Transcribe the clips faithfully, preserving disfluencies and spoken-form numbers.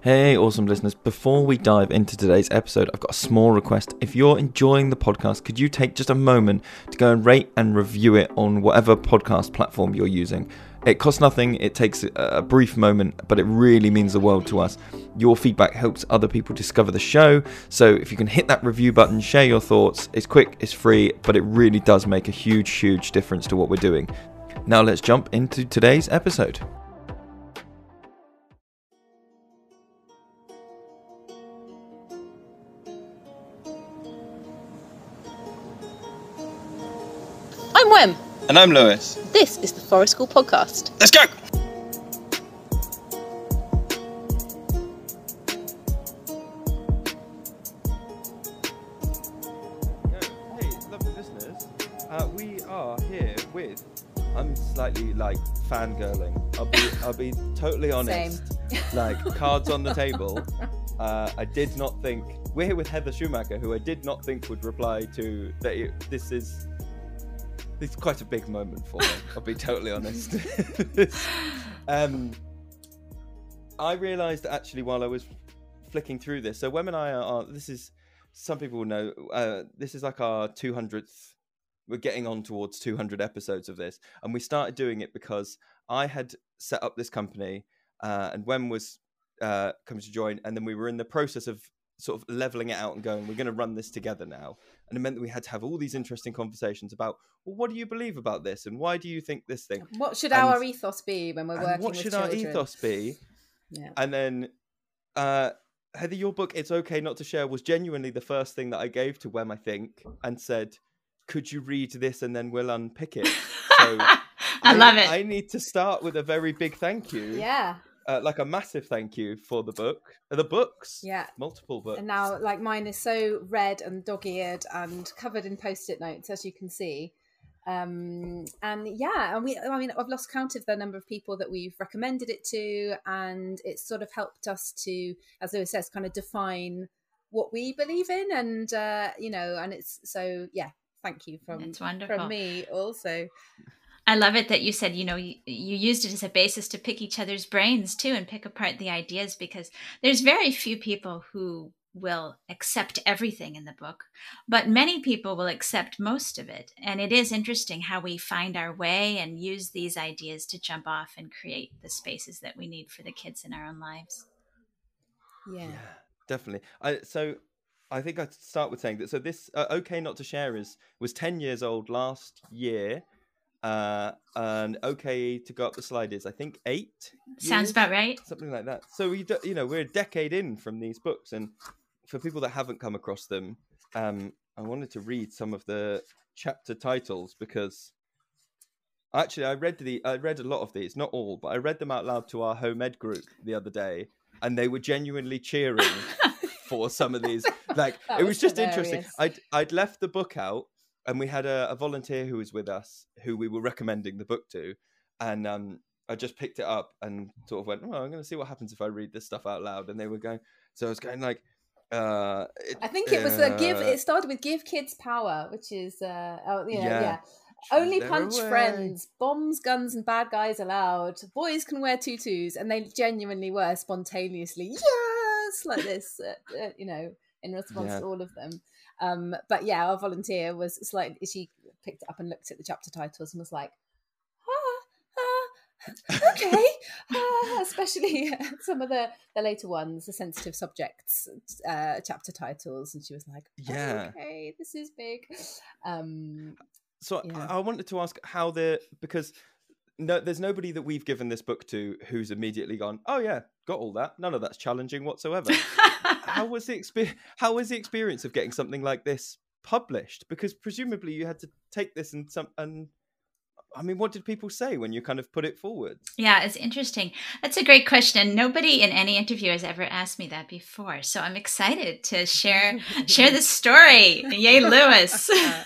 Hey, awesome listeners. Before we dive into today's episode, I've got a small request. If you're enjoying the podcast, could you take just a moment to go and rate and review it on whatever podcast platform you're using? It costs nothing, it takes a brief moment, but it really means the world to us. Your feedback helps other people discover the show, so if you can hit that review button, share your thoughts. It's quick, it's free, but it really does make a huge, huge difference to what we're doing. Now let's jump into today's episode. I'm Wem. And I'm Lewis. This is the Forest School Podcast. Let's go! Hey, lovely listeners. Uh, we are here with, I'm slightly like fangirling. I'll be, I'll be totally honest. Same. Like cards on the table. Uh, I did not think, we're here with Heather Schumacher, who I did not think would reply to that. It, this is, It's quite a big moment for me, I'll be totally honest. um, I realised actually while I was flicking through this, so Wem and I are, are this is, some people will know, uh, this is like our two hundredth, we're getting on towards two hundred episodes of this. And we started doing it because I had set up this company uh, and Wem was uh, coming to join. And then we were in the process of sort of leveling it out and going, we're going to run this together now. And it meant that we had to have all these interesting conversations about, well, what do you believe about this? And why do you think this thing? What should and, our ethos be when we're working what with should children? our ethos be? Yeah. And then, uh, Heather, your book, It's Okay Not to Share, was genuinely the first thing that I gave to Wem, I think, and said, could you read this and then we'll unpick it? So I, I love it. I need to start with a very big thank you. Yeah. Uh, like a massive thank you for the book, uh, the books, Yeah. multiple books. And now, like, mine is so red and dog-eared and covered in post-it notes, as you can see. Um, and yeah, and we, I mean, I've lost count of the number of people that we've recommended it to, and it's sort of helped us to, as Lewis says, kind of define what we believe in, and uh, you know, and it's so yeah. Thank you from It's wonderful. from me also. I love it that you said, you know, you, you used it as a basis to pick each other's brains too and pick apart the ideas, because there's very few people who will accept everything in the book, but many people will accept most of it. And it is interesting how we find our way and use these ideas to jump off and create the spaces that we need for the kids in our own lives. Yeah, Yeah, definitely. I, so I think I'd start with saying that, so this uh, Okay Not to Share is, was ten years old last year. Uh, and Okay to Go Up the Slide is, I think, eight Sounds years? about right. Something like that. So, we do, you know, we're a decade in from these books. And for people that haven't come across them, um, I wanted to read some of the chapter titles because actually I read the I read a lot of these, not all, but I read them out loud to our home ed group the other day, and they were genuinely cheering for some of these. Like, That it was was just hilarious. interesting. I'd I'd left the book out, and we had a, a volunteer who was with us, who we were recommending the book to, and um, I just picked it up and sort of went, "Oh, I'm going to see what happens if I read this stuff out loud." And they were going, so I was going like, uh, it, I think it was the give. uh, It started with "Give Kids Power," which is, uh, oh, you know, yeah. Yeah. Only Their punch way. friends, bombs, guns, and bad guys allowed. Boys can wear tutus, and they genuinely were spontaneously yes, like this, uh, uh, you know, in response Yeah. to all of them. Um, but yeah, our volunteer was slightly. She picked it up and looked at the chapter titles and was like, ah, ah, okay, ah, especially some of the, the later ones, the sensitive subjects uh, chapter titles, and she was like, Yeah. okay, this is big. Um, So Yeah. I I wanted to ask how the, because no, there's nobody that we've given this book to who's immediately gone, oh yeah, got all that. None of that's challenging whatsoever. How was the expe- How was the experience of getting something like this published? Because presumably you had to take this and some, and I mean, what did people say when you kind of put it forward? Yeah, it's interesting. That's a great question. And nobody in any interview has ever asked me that before. So I'm excited to share share the story. Yay, Lewis.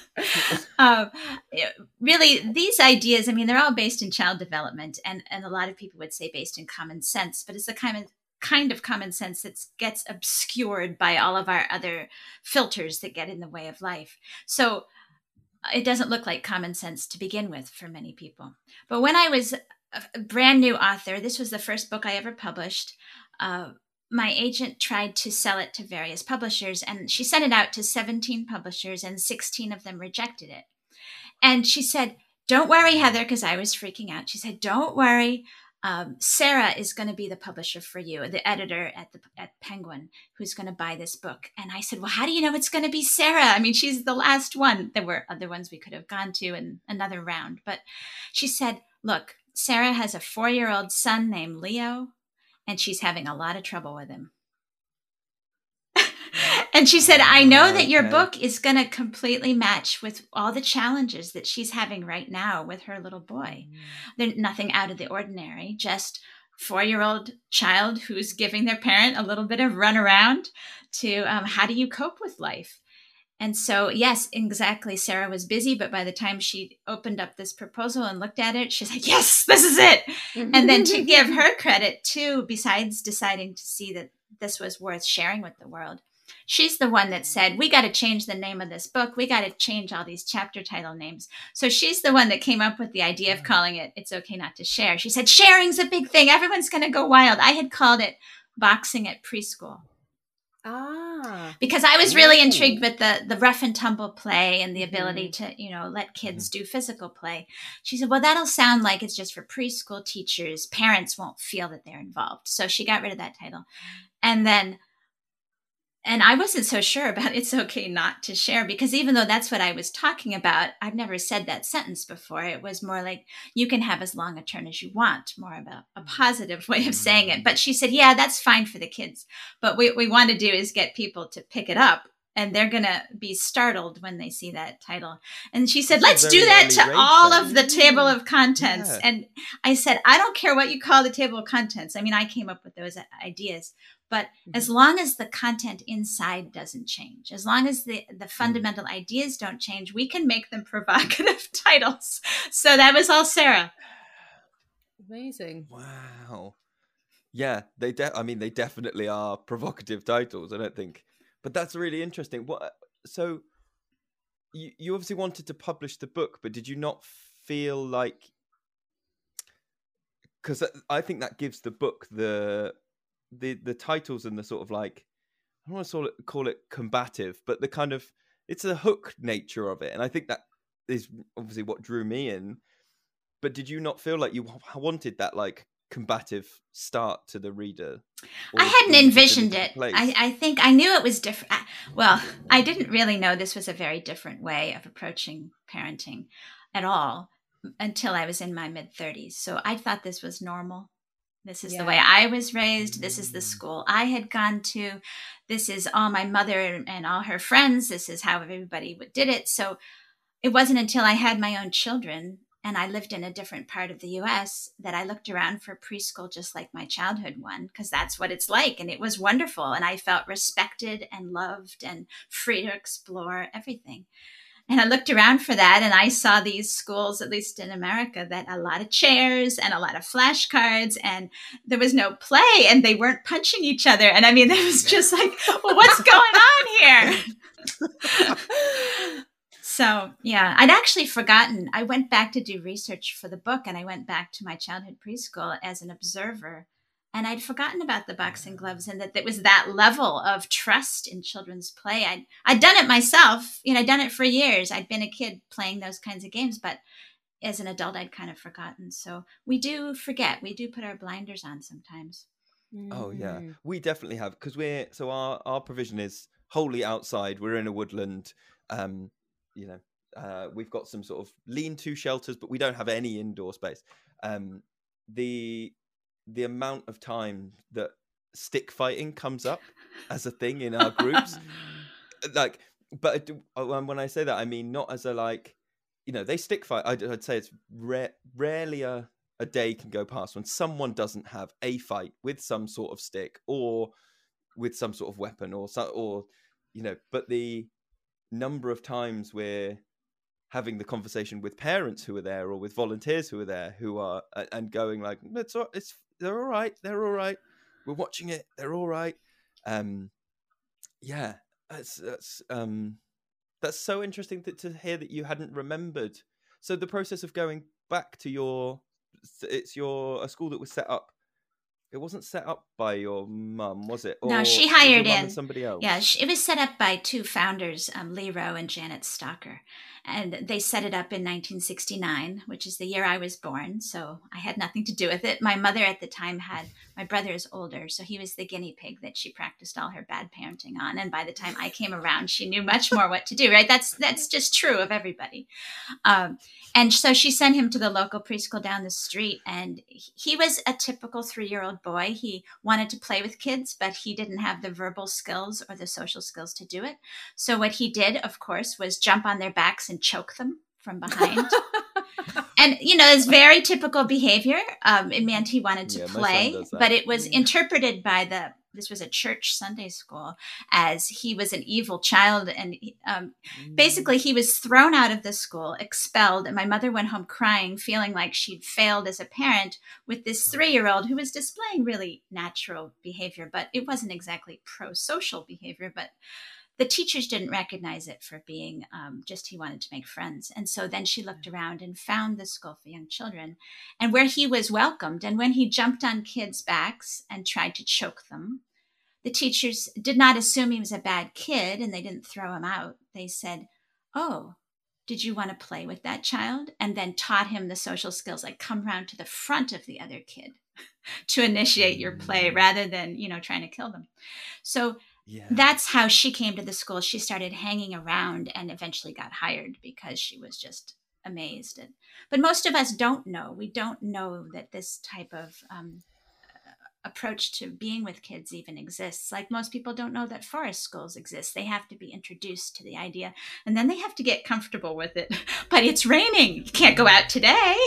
um, yeah, really, these ideas, I mean, they're all based in child development. And, and a lot of people would say based in common sense. But it's the kind of kind of common sense that gets obscured by all of our other filters that get in the way of life. So it doesn't look like common sense to begin with for many people. But when I was a brand new author, this was the first book I ever published. Uh, my agent tried to sell it to various publishers, and she sent it out to seventeen publishers, and sixteen of them rejected it. And she said, don't worry, Heather, because I was freaking out. She said, don't worry. Um, Sarah is going to be the publisher for you, the editor at the at Penguin, who's going to buy this book. And I said, well, how do you know it's going to be Sarah? I mean, she's the last one. There were other ones we could have gone to in another round. But she said, look, Sarah has a four-year-old son named Leo, and she's having a lot of trouble with him. And she said, I know that your book is going to completely match with all the challenges that she's having right now with her little boy. Mm. There's nothing out of the ordinary, just four-year-old child who's giving their parent a little bit of runaround to um, how do you cope with life? And so, yes, exactly. Sarah was busy, but by the time she opened up this proposal and looked at it, she's like, yes, this is it. And then to give her credit too, besides deciding to see that this was worth sharing with the world, she's the one that said, we got to change the name of this book. We got to change all these chapter title names. So she's the one that came up with the idea of calling it It's Okay Not to Share. She said, sharing's a big thing. Everyone's going to go wild. I had called it Boxing at Preschool. Ah. Because I was really intrigued with the, the rough and tumble play and the ability mm-hmm. to, you know, let kids mm-hmm. do physical play. She said, well, that'll sound like it's just for preschool teachers. Parents won't feel that they're involved. So she got rid of that title. And then And I wasn't so sure about It's Okay Not to Share, because even though that's what I was talking about, I've never said that sentence before. It was more like, you can have as long a turn as you want, more about a positive way of saying it. But she said, yeah, that's fine for the kids. But what we want to do is get people to pick it up, and they're going to be startled when they see that title. And she said, let's do that to all of the table of contents. Yeah. And I said, I don't care what you call the table of contents. I mean, I came up with those ideas. But mm-hmm. as long as the content inside doesn't change, as long as the, the fundamental mm-hmm. ideas don't change, we can make them provocative titles. So that was all Sarah. Amazing. Wow. Yeah, they de- I mean, they definitely are provocative titles, I don't think. But that's really interesting. What? So you, you obviously wanted to publish the book, but did you not feel like... Because I think that gives the book the... the the titles and the sort of like, I don't want to call it, call it combative, but the kind of, it's a hook nature of it. And I think that is obviously what drew me in. But did you not feel like you wanted that like combative start to the reader? I hadn't envisioned it. I, I think I knew it was different. Well, I didn't really know this was a very different way of approaching parenting at all until I was in my mid thirties. So I thought this was normal. This is yeah. the way I was raised. This is the school I had gone to. This is all my mother and all her friends. This is how everybody did it. So it wasn't until I had my own children and I lived in a different part of the U S that I looked around for preschool just like my childhood one, because that's what it's like. And it was wonderful. And I felt respected and loved and free to explore everything. And I looked around for that, and I saw these schools, at least in America, that a lot of chairs and a lot of flashcards, and there was no play, and they weren't punching each other. And I mean, it was just like, well, what's going on here? So, yeah, I'd actually forgotten. I went back to do research for the book, and I went back to my childhood preschool as an observer. And I'd forgotten about the boxing gloves and that there was that level of trust in children's play. I'd, I'd done it myself. You know, I'd done it for years. I'd been a kid playing those kinds of games, but as an adult, I'd kind of forgotten. So we do forget. We do put our blinders on sometimes. Oh, yeah. We definitely have, because we're, so our, our provision is wholly outside. We're in a woodland. Um, you know, uh, we've got some sort of lean-to shelters, but we don't have any indoor space. Um, the... the amount of time that stick fighting comes up as a thing in our groups, like, but when I say that, I mean, not as a, like, you know, they stick fight. I'd, I'd say it's rare, rarely a, a day can go past when someone doesn't have a fight with some sort of stick or with some sort of weapon or, or, you know, but the number of times we're having the conversation with parents who are there or with volunteers who are there who are, and going like, it's, it's, they're all right. They're all right. We're watching it. They're all right. Um, yeah, that's that's um, that's so interesting to, to hear that you hadn't remembered. So the process of going back to your, it's your a school that was set up it wasn't set up by your mum, was it? Or no, she was hired your mum in and somebody else. Yeah, she, it was set up by two founders, um, Lee Rowe and Janet Stocker. And they set it up in nineteen sixty-nine, which is the year I was born. So I had nothing to do with it. My mother at the time had, my brother is older, so he was the guinea pig that she practiced all her bad parenting on. And by the time I came around, she knew much more what to do, right? That's that's just true of everybody. Um, and so she sent him to the local preschool down the street. And he was a typical three-year-old boy. He wanted to play with kids, but he didn't have the verbal skills or the social skills to do it. So what he did, of course, was jump on their backs and choke them from behind. And, you know, it's very typical behavior. Um, it meant he wanted to Yeah, my son play, does that. but it was Yeah. interpreted by the, this was a church Sunday school, as he was an evil child. And um, basically he was thrown out of the school, expelled. And my mother went home crying, feeling like she'd failed as a parent with this three-year-old who was displaying really natural behavior, but it wasn't exactly pro-social behavior. But the teachers didn't recognize it for being um, just he wanted to make friends. And so then she looked around and found the school for young children, and where he was welcomed. And when he jumped on kids' backs and tried to choke them, the teachers did not assume he was a bad kid, and they didn't throw him out. They said, "Oh, did you want to play with that child?" And then taught him the social skills, like come around to the front of the other kid to initiate your play rather than, you know, trying to kill them. So Yeah. that's how she came to the school. She started hanging around and eventually got hired because she was just amazed. And, but most of us don't know. We don't know that this type of um, approach to being with kids even exists. Like most people don't know that forest schools exist. They have to be introduced to the idea, and then they have to get comfortable with it. But it's raining. You can't go out today.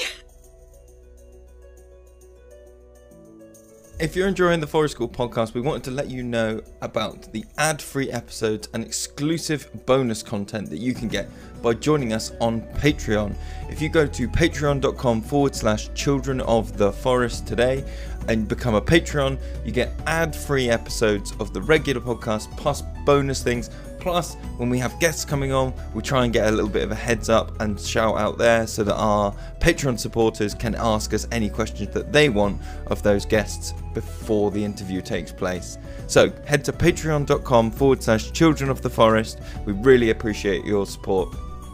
If you're enjoying the Forest School podcast, we wanted to let you know about the ad-free episodes and exclusive bonus content that you can get by joining us on Patreon. If you go to patreon.com forward slash children of the forest today and become a Patreon, you get ad-free episodes of the regular podcast plus bonus things. Plus, when we have guests coming on, we try and get a little bit of a heads up and shout out there so that our Patreon supporters can ask us any questions that they want of those guests before the interview takes place. So head to patreon.com forward slash children of the forest. We really appreciate your support.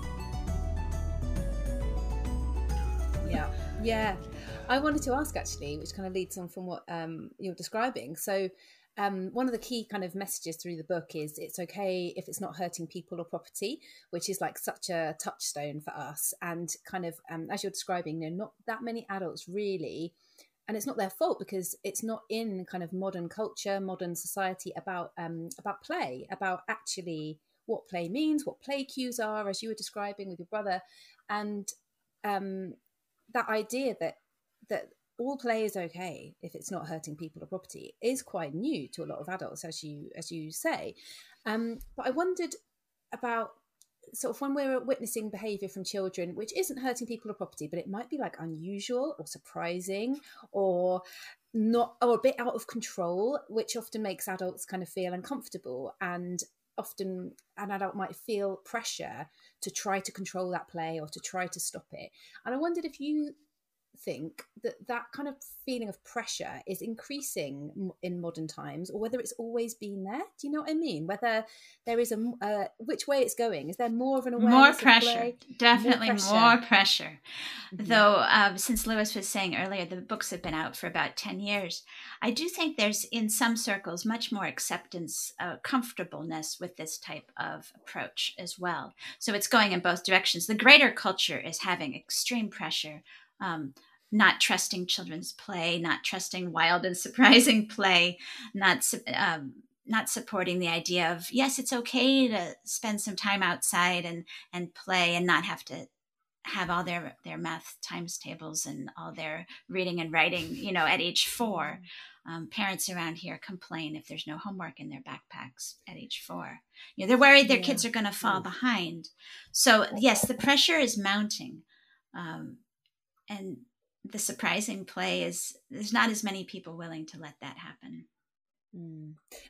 Yeah, yeah. I wanted to ask actually, which kind of leads on from what um, you're describing. So um, one of the key kind of messages through the book is it's okay if it's not hurting people or property, which is like such a touchstone for us. And kind of um, as you're describing, you know, not that many adults really, and it's not their fault because it's not in kind of modern culture, modern society about um, about play, about actually what play means, what play cues are, as you were describing with your brother, and um, that idea that that all play is okay if it's not hurting people or property is quite new to a lot of adults, as you as you say. Um, but I wondered about sort of when we're witnessing behaviour from children, which isn't hurting people or property, but it might be like unusual or surprising or not, or a bit out of control, which often makes adults kind of feel uncomfortable, and often an adult might feel pressure to try to control that play or to try to stop it. And I wondered if you think that that kind of feeling of pressure is increasing in modern times, or whether it's always been there. Do you know what I mean? Whether there is a uh, which way it's going. Is there more of an awareness? More of pressure, play? definitely more pressure. More pressure. Mm-hmm. Though, um, since Lewis was saying earlier, the books have been out for about ten years. I do think there's, in some circles, much more acceptance, uh, comfortableness with this type of approach as well. So it's going in both directions. The greater culture is having extreme pressure. Um, not trusting children's play, not trusting wild and surprising play, not um, not supporting the idea of, yes, it's okay to spend some time outside and, and play and not have to have all their, their math times tables and all their reading and writing, you know, at age four. Um, parents around here complain if there's no homework in their backpacks at age four. You know, they're worried their yeah. kids are going to fall behind. So yes, the pressure is mounting. Um, and the surprising play is there's not as many people willing to let that happen. Mm.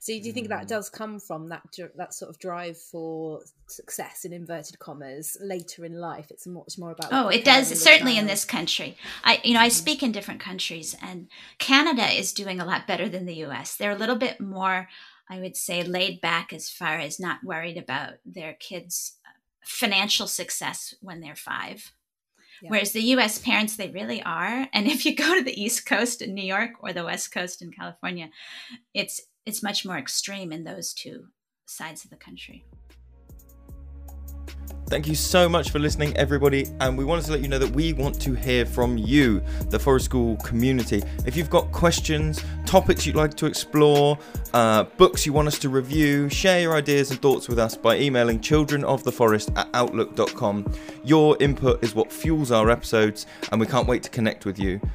So do you think that does come from that that sort of drive for success in inverted commas later in life? It's much more about oh it does certainly in this country. I you know I speak in different countries, and Canada is doing a lot better than the U S. They're a little bit more, I would say, laid back as far as not worried about their kids' financial success when they're five. Yeah. Whereas the U S parents, they really are. And if you go to the East Coast in New York or the West Coast in California, it's it's much more extreme in those two sides of the country. Thank you so much for listening, everybody. And we wanted to let you know that we want to hear from you, the Forest School community. If you've got questions, topics you'd like to explore, uh, books you want us to review, share your ideas and thoughts with us by emailing childrenoftheforest at outlook dot com. Your input is what fuels our episodes, and we can't wait to connect with you.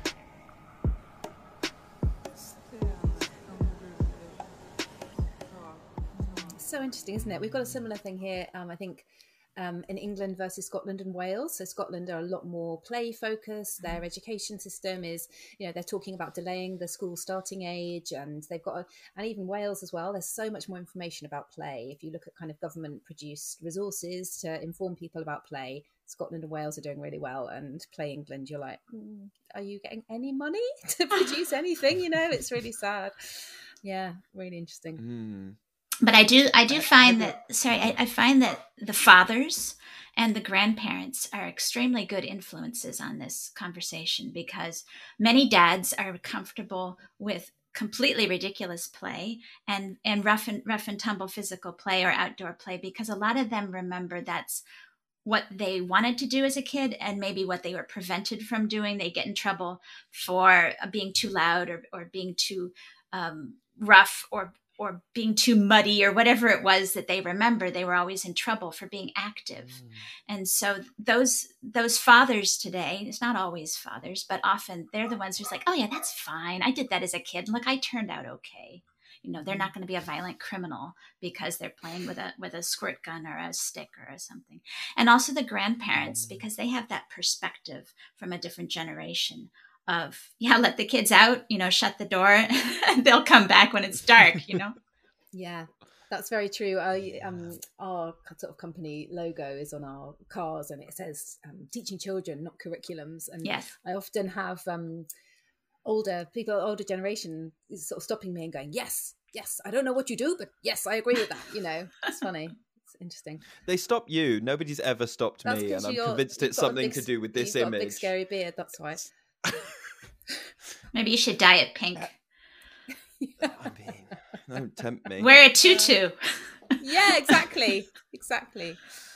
So interesting, isn't it? We've got a similar thing here, um, I think, Um, in England versus Scotland and Wales. So Scotland are a lot more play focused. Their education system is, you know, they're talking about delaying the school starting age, and they've got, a, and even Wales as well. There's so much more information about play. If you look at kind of government produced resources to inform people about play, Scotland and Wales are doing really well. And Play England, you're like, mm, are you getting any money to produce anything? You know, it's really sad. Yeah, really interesting. Mm. But I do, I do find that. Sorry, I, I find that the fathers and the grandparents are extremely good influences on this conversation, because many dads are comfortable with completely ridiculous play and and rough and rough and tumble physical play or outdoor play, because a lot of them remember that's what they wanted to do as a kid and maybe what they were prevented from doing. They get in trouble for being too loud or or being too um, rough or. or being too muddy or whatever it was that they remember. They were always in trouble for being active. Mm. And so those those fathers today, it's not always fathers, but often they're the ones who's like, oh yeah, that's fine. I did that as a kid. Look, I turned out okay. You know, they're not going to be a violent criminal because they're playing with a with a squirt gun or a stick or something. And also the grandparents, because they have that perspective from a different generation of, yeah, let the kids out, you know, shut the door, and they'll come back when it's dark, you know? Yeah, that's very true. I, um, our sort of company logo is on our cars, and it says um, teaching children, not curriculums. And yes. I often have um, older people, older generation is sort of stopping me and going, yes, yes, I don't know what you do, but yes, I agree with that. You know, it's funny. Interesting. They stop you. Nobody's ever stopped that's me, and I'm convinced it's something big, to do with this you've image. Got a big scary beard, that's why. Maybe you should dye it pink. I mean, don't tempt me. Wear a tutu. Yeah, exactly, exactly.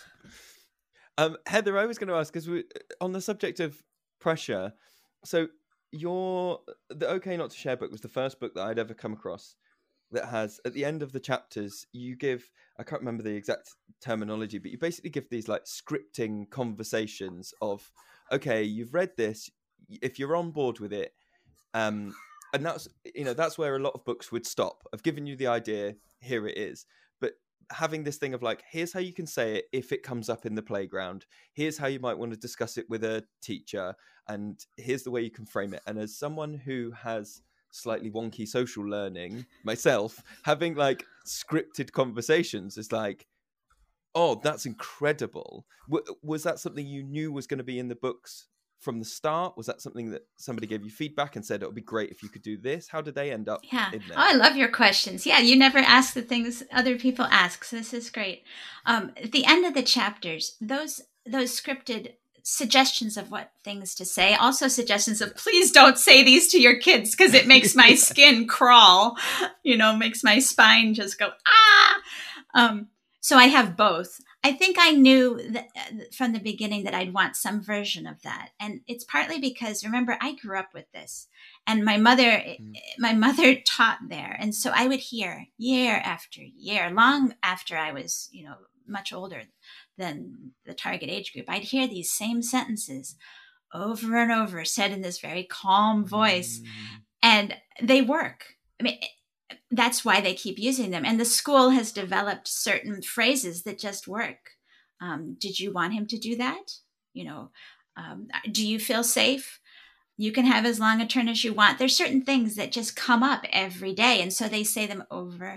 Um, Heather, I was going to ask, because we on the subject of pressure. So your the OK Not to Share book was the first book that I'd ever come across that has, at the end of the chapters, you give, I can't remember the exact terminology, but you basically give these like scripting conversations of, okay, you've read this. If you're on board with it, um, and that's, you know, that's where a lot of books would stop. I've given you the idea, here it is. But having this thing of like, here's how you can say it if it comes up in the playground. Here's how you might want to discuss it with a teacher. And here's the way you can frame it. And as someone who has slightly wonky social learning myself, having like scripted conversations is like, oh, that's incredible. W- was that something you knew was going to be in the books from the start? Was that something that somebody gave you feedback and said it would be great if you could do this? How did they end up yeah. in there? Oh, I love your questions. Yeah, you never ask the things other people ask, so this is great. Um, at the end of the chapters, those those scripted suggestions of what things to say, also suggestions of please don't say these to your kids because it makes my skin crawl, you know, makes my spine just go, ah! Um, so I have both. I think I knew that from the beginning that I'd want some version of that. And it's partly because, remember, I grew up with this. And my mother, mm. my mother taught there. And so I would hear year after year, long after I was, you know, much older than the target age group, I'd hear these same sentences over and over said in this very calm voice. Mm. And they work. I mean, that's why they keep using them. And the school has developed certain phrases that just work. Um, did you want him to do that? You know, um, do you feel safe? You can have as long a turn as you want. There's certain things that just come up every day. And so they say them over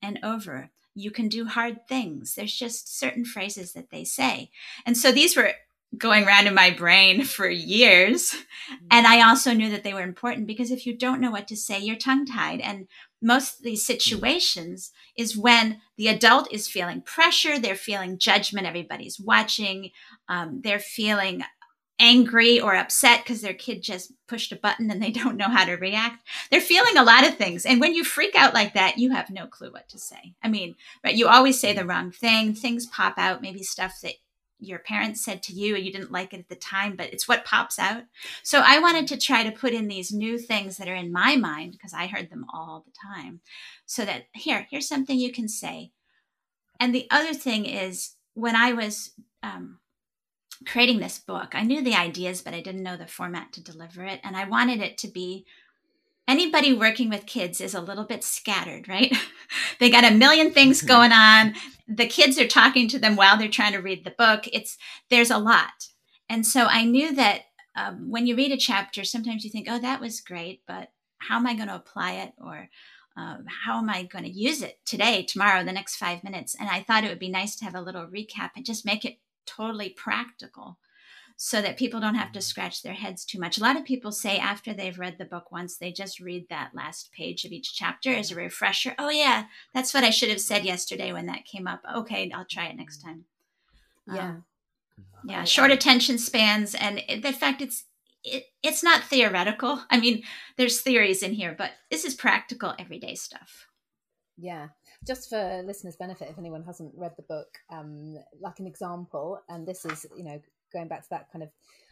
and over. You can do hard things. There's just certain phrases that they say. And so these were going around in my brain for years. And I also knew that they were important, because if you don't know what to say, you're tongue-tied. And most of these situations is when the adult is feeling pressure, they're feeling judgment, everybody's watching, um, they're feeling angry or upset because their kid just pushed a button and they don't know how to react. They're feeling a lot of things. And when you freak out like that, you have no clue what to say. I mean, right, you always say the wrong thing. Things pop out, maybe stuff that your parents said to you and you didn't like it at the time, but it's what pops out. So I wanted to try to put in these new things that are in my mind, because I heard them all the time, so that here, here's something you can say. And the other thing is, when I was um, creating this book, I knew the ideas, but I didn't know the format to deliver it. And I wanted it to be, anybody working with kids is a little bit scattered, right? They got a million things going on. The kids are talking to them while they're trying to read the book. It's, there's a lot. And so I knew that um, when you read a chapter, sometimes you think, oh, that was great, but how am I going to apply it? Or um, how am I going to use it today, tomorrow, the next five minutes? And I thought it would be nice to have a little recap and just make it totally practical, so that people don't have to scratch their heads too much. A lot of people say after they've read the book once, they just read that last page of each chapter as a refresher. Oh yeah, that's what I should have said yesterday when that came up. Okay, I'll try it next time. Yeah. Um, yeah, short attention spans. And in fact, it's it, it's not theoretical. I mean, there's theories in here, but this is practical, everyday stuff. Yeah. Just for listeners' benefit, if anyone hasn't read the book, um, like an example, and this is, you know, going back to that kind of,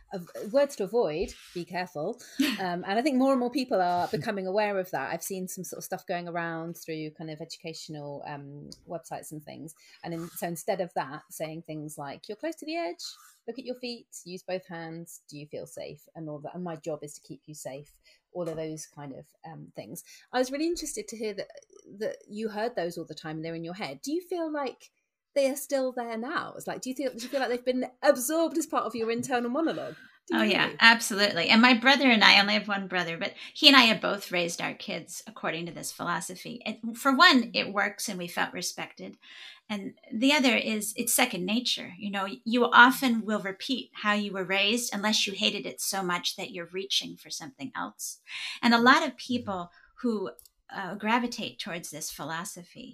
of words to avoid, be careful. Um, and I think more and more people are becoming aware of that. I've seen some sort of stuff going around through kind of educational um, websites and things. And in, so instead of that, saying things like, you're close to the edge, look at your feet, use both hands, do you feel safe? And all that. And my job is to keep you safe. All of those kind of um, things. I was really interested to hear that that you heard those all the time and they're in your head. Do you feel like they are still there now? It's like, do you feel, do you feel like they've been absorbed as part of your internal monologue? Oh, yeah, really? Absolutely. And my brother and I, only have one brother, but he and I have both raised our kids according to this philosophy. And for one, it works and we felt respected. And the other is it's second nature. You know, you often will repeat how you were raised unless you hated it so much that you're reaching for something else. And a lot of people who uh, gravitate towards this philosophy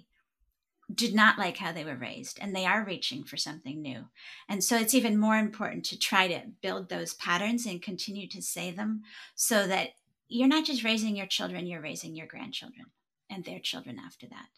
did not like how they were raised, and they are reaching for something new. And so it's even more important to try to build those patterns and continue to say them, so that you're not just raising your children, you're raising your grandchildren and their children after that.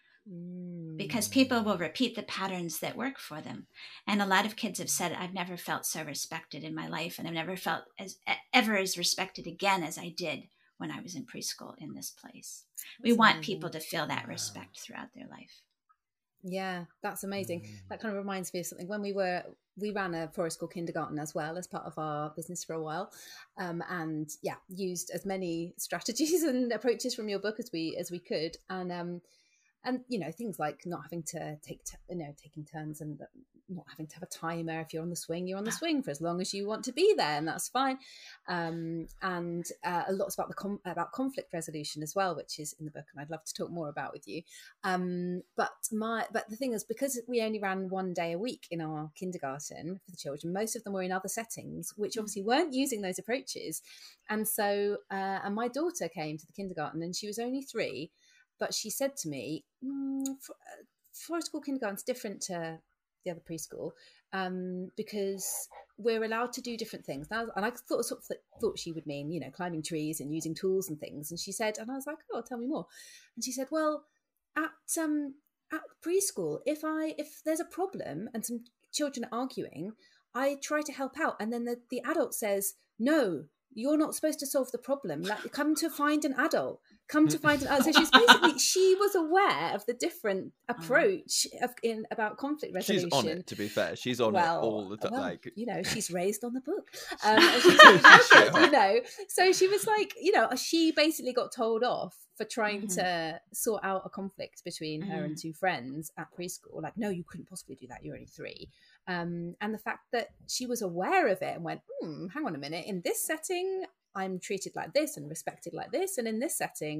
Mm. Because people will repeat the patterns that work for them. And a lot of kids have said, I've never felt so respected in my life, and I've never felt as ever as respected again as I did when I was in preschool in this place. That's we want amazing. People to feel that respect throughout their life. Yeah, that's amazing. That kind of reminds me of something. When we were, we ran a forest school kindergarten as well as part of our business for a while, um, and yeah, used as many strategies and approaches from your book as we as we could, and um, and you know, things like not having to take, t- you know, taking turns and not having to have a timer. If you're on the swing, you're on the swing for as long as you want to be there, and that's fine. Um, and uh, a lot about the com- about conflict resolution as well, which is in the book, and I'd love to talk more about with you. Um, but my but the thing is, because we only ran one day a week in our kindergarten for the children, most of them were in other settings, which obviously weren't using those approaches. And so, uh, and my daughter came to the kindergarten, and she was only three, but she said to me, mm, for, uh, forest school kindergarten's different to the other preschool, um, because we're allowed to do different things. Now, and I thought sort of thought she would mean, you know, climbing trees and using tools and things. And she said, and I was like, oh, tell me more. And she said, well, at um at preschool, if I if there's a problem and some children are arguing, I try to help out, and then the, the adult says, no, you're not supposed to solve the problem. Like, come to find an adult. Come to find an adult. So she's basically, she was aware of the different approach of in about conflict resolution. She's on it, to be fair. She's on well, it all the time. Well, like, you know, she's raised on the book. Um, she's, you know, so she was like, you know, she basically got told off for trying mm-hmm. to sort out a conflict between mm-hmm. her and two friends at preschool. Like, no, you couldn't possibly do that. You're only three. Um, and the fact that she was aware of it and went, hmm, hang on a minute, in this setting, I'm treated like this and respected like this. And in this setting,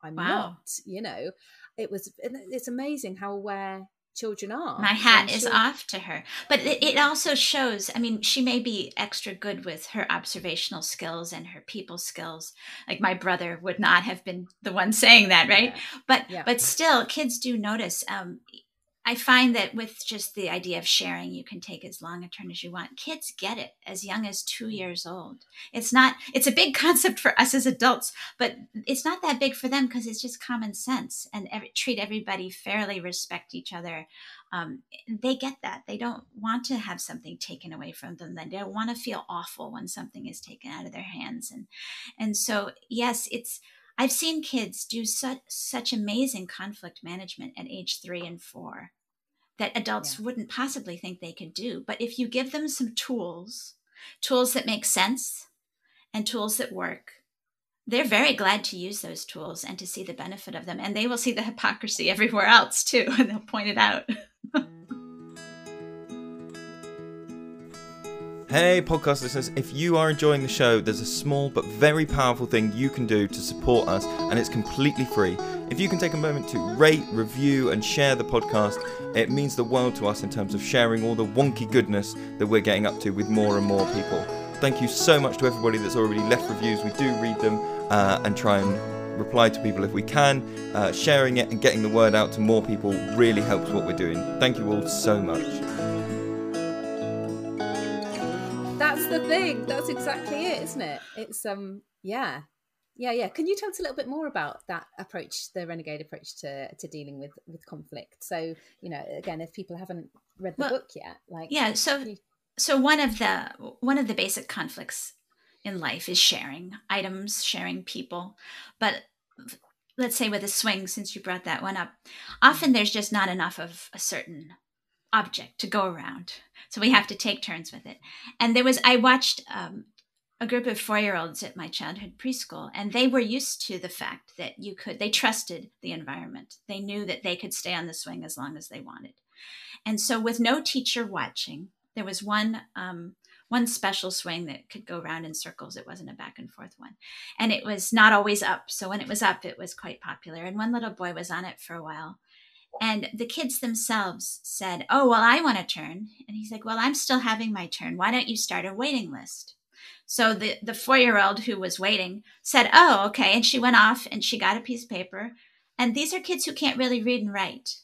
I'm Wow. not, you know. It was, it's amazing how aware children are. My So hat I'm is sure- off to her. But it, it also shows, I mean, she may be extra good with her observational skills and her people skills. Like my brother would not have been the one saying that, right? Yeah. But Yeah. but still, kids do notice. Um, I find that with just the idea of sharing, you can take as long a turn as you want. Kids get it as young as two years old. It's not, it's a big concept for us as adults, but it's not that big for them because it's just common sense and every, treat everybody fairly, respect each other. Um, they get that. They don't want to have something taken away from them. They don't want to feel awful when something is taken out of their hands. And, and so, yes, it's, I've seen kids do such such amazing conflict management at age three and four that adults Yeah. wouldn't possibly think they could do. But if you give them some tools, tools that make sense and tools that work, they're very glad to use those tools and to see the benefit of them. And they will see the hypocrisy everywhere else too, and they'll point it out. Hey, podcast listeners, if you are enjoying the show, there's a small but very powerful thing you can do to support us, and it's completely free. If you can take a moment to rate, review, and share the podcast, it means the world to us in terms of sharing all the wonky goodness that we're getting up to with more and more people. Thank you so much to everybody that's already left reviews. We do read them uh, and try and reply to people if we can. Uh, sharing it and getting the word out to more people really helps what we're doing. Thank you all so much. That's the thing. That's exactly it, isn't it? It's um, yeah, yeah, yeah. Can you tell us a little bit more about that approach, the Renegade approach to to dealing with with conflict? So, you know, again, if people haven't read the Well, book yet, like, Yeah, so you- so one of the one of the basic conflicts in life is sharing items, sharing people. But let's say with a swing, since you brought that one up, often there's just not enough of a certain object to go around. So we have to take turns with it. And there was, I watched um, a group of four-year-olds at my childhood preschool, and they were used to the fact that you could, they trusted the environment. They knew that they could stay on the swing as long as they wanted. And so with no teacher watching, there was one um, one special swing that could go around in circles. It wasn't a back and forth one. And it was not always up. So when it was up, it was quite popular. And one little boy was on it for a while. And the kids themselves said, oh, well, I want to turn. And he's like, well, I'm still having my turn. Why don't you start a waiting list? So the, the four-year-old who was waiting said, oh, okay. And she went off and she got a piece of paper. And these are kids who can't really read and write.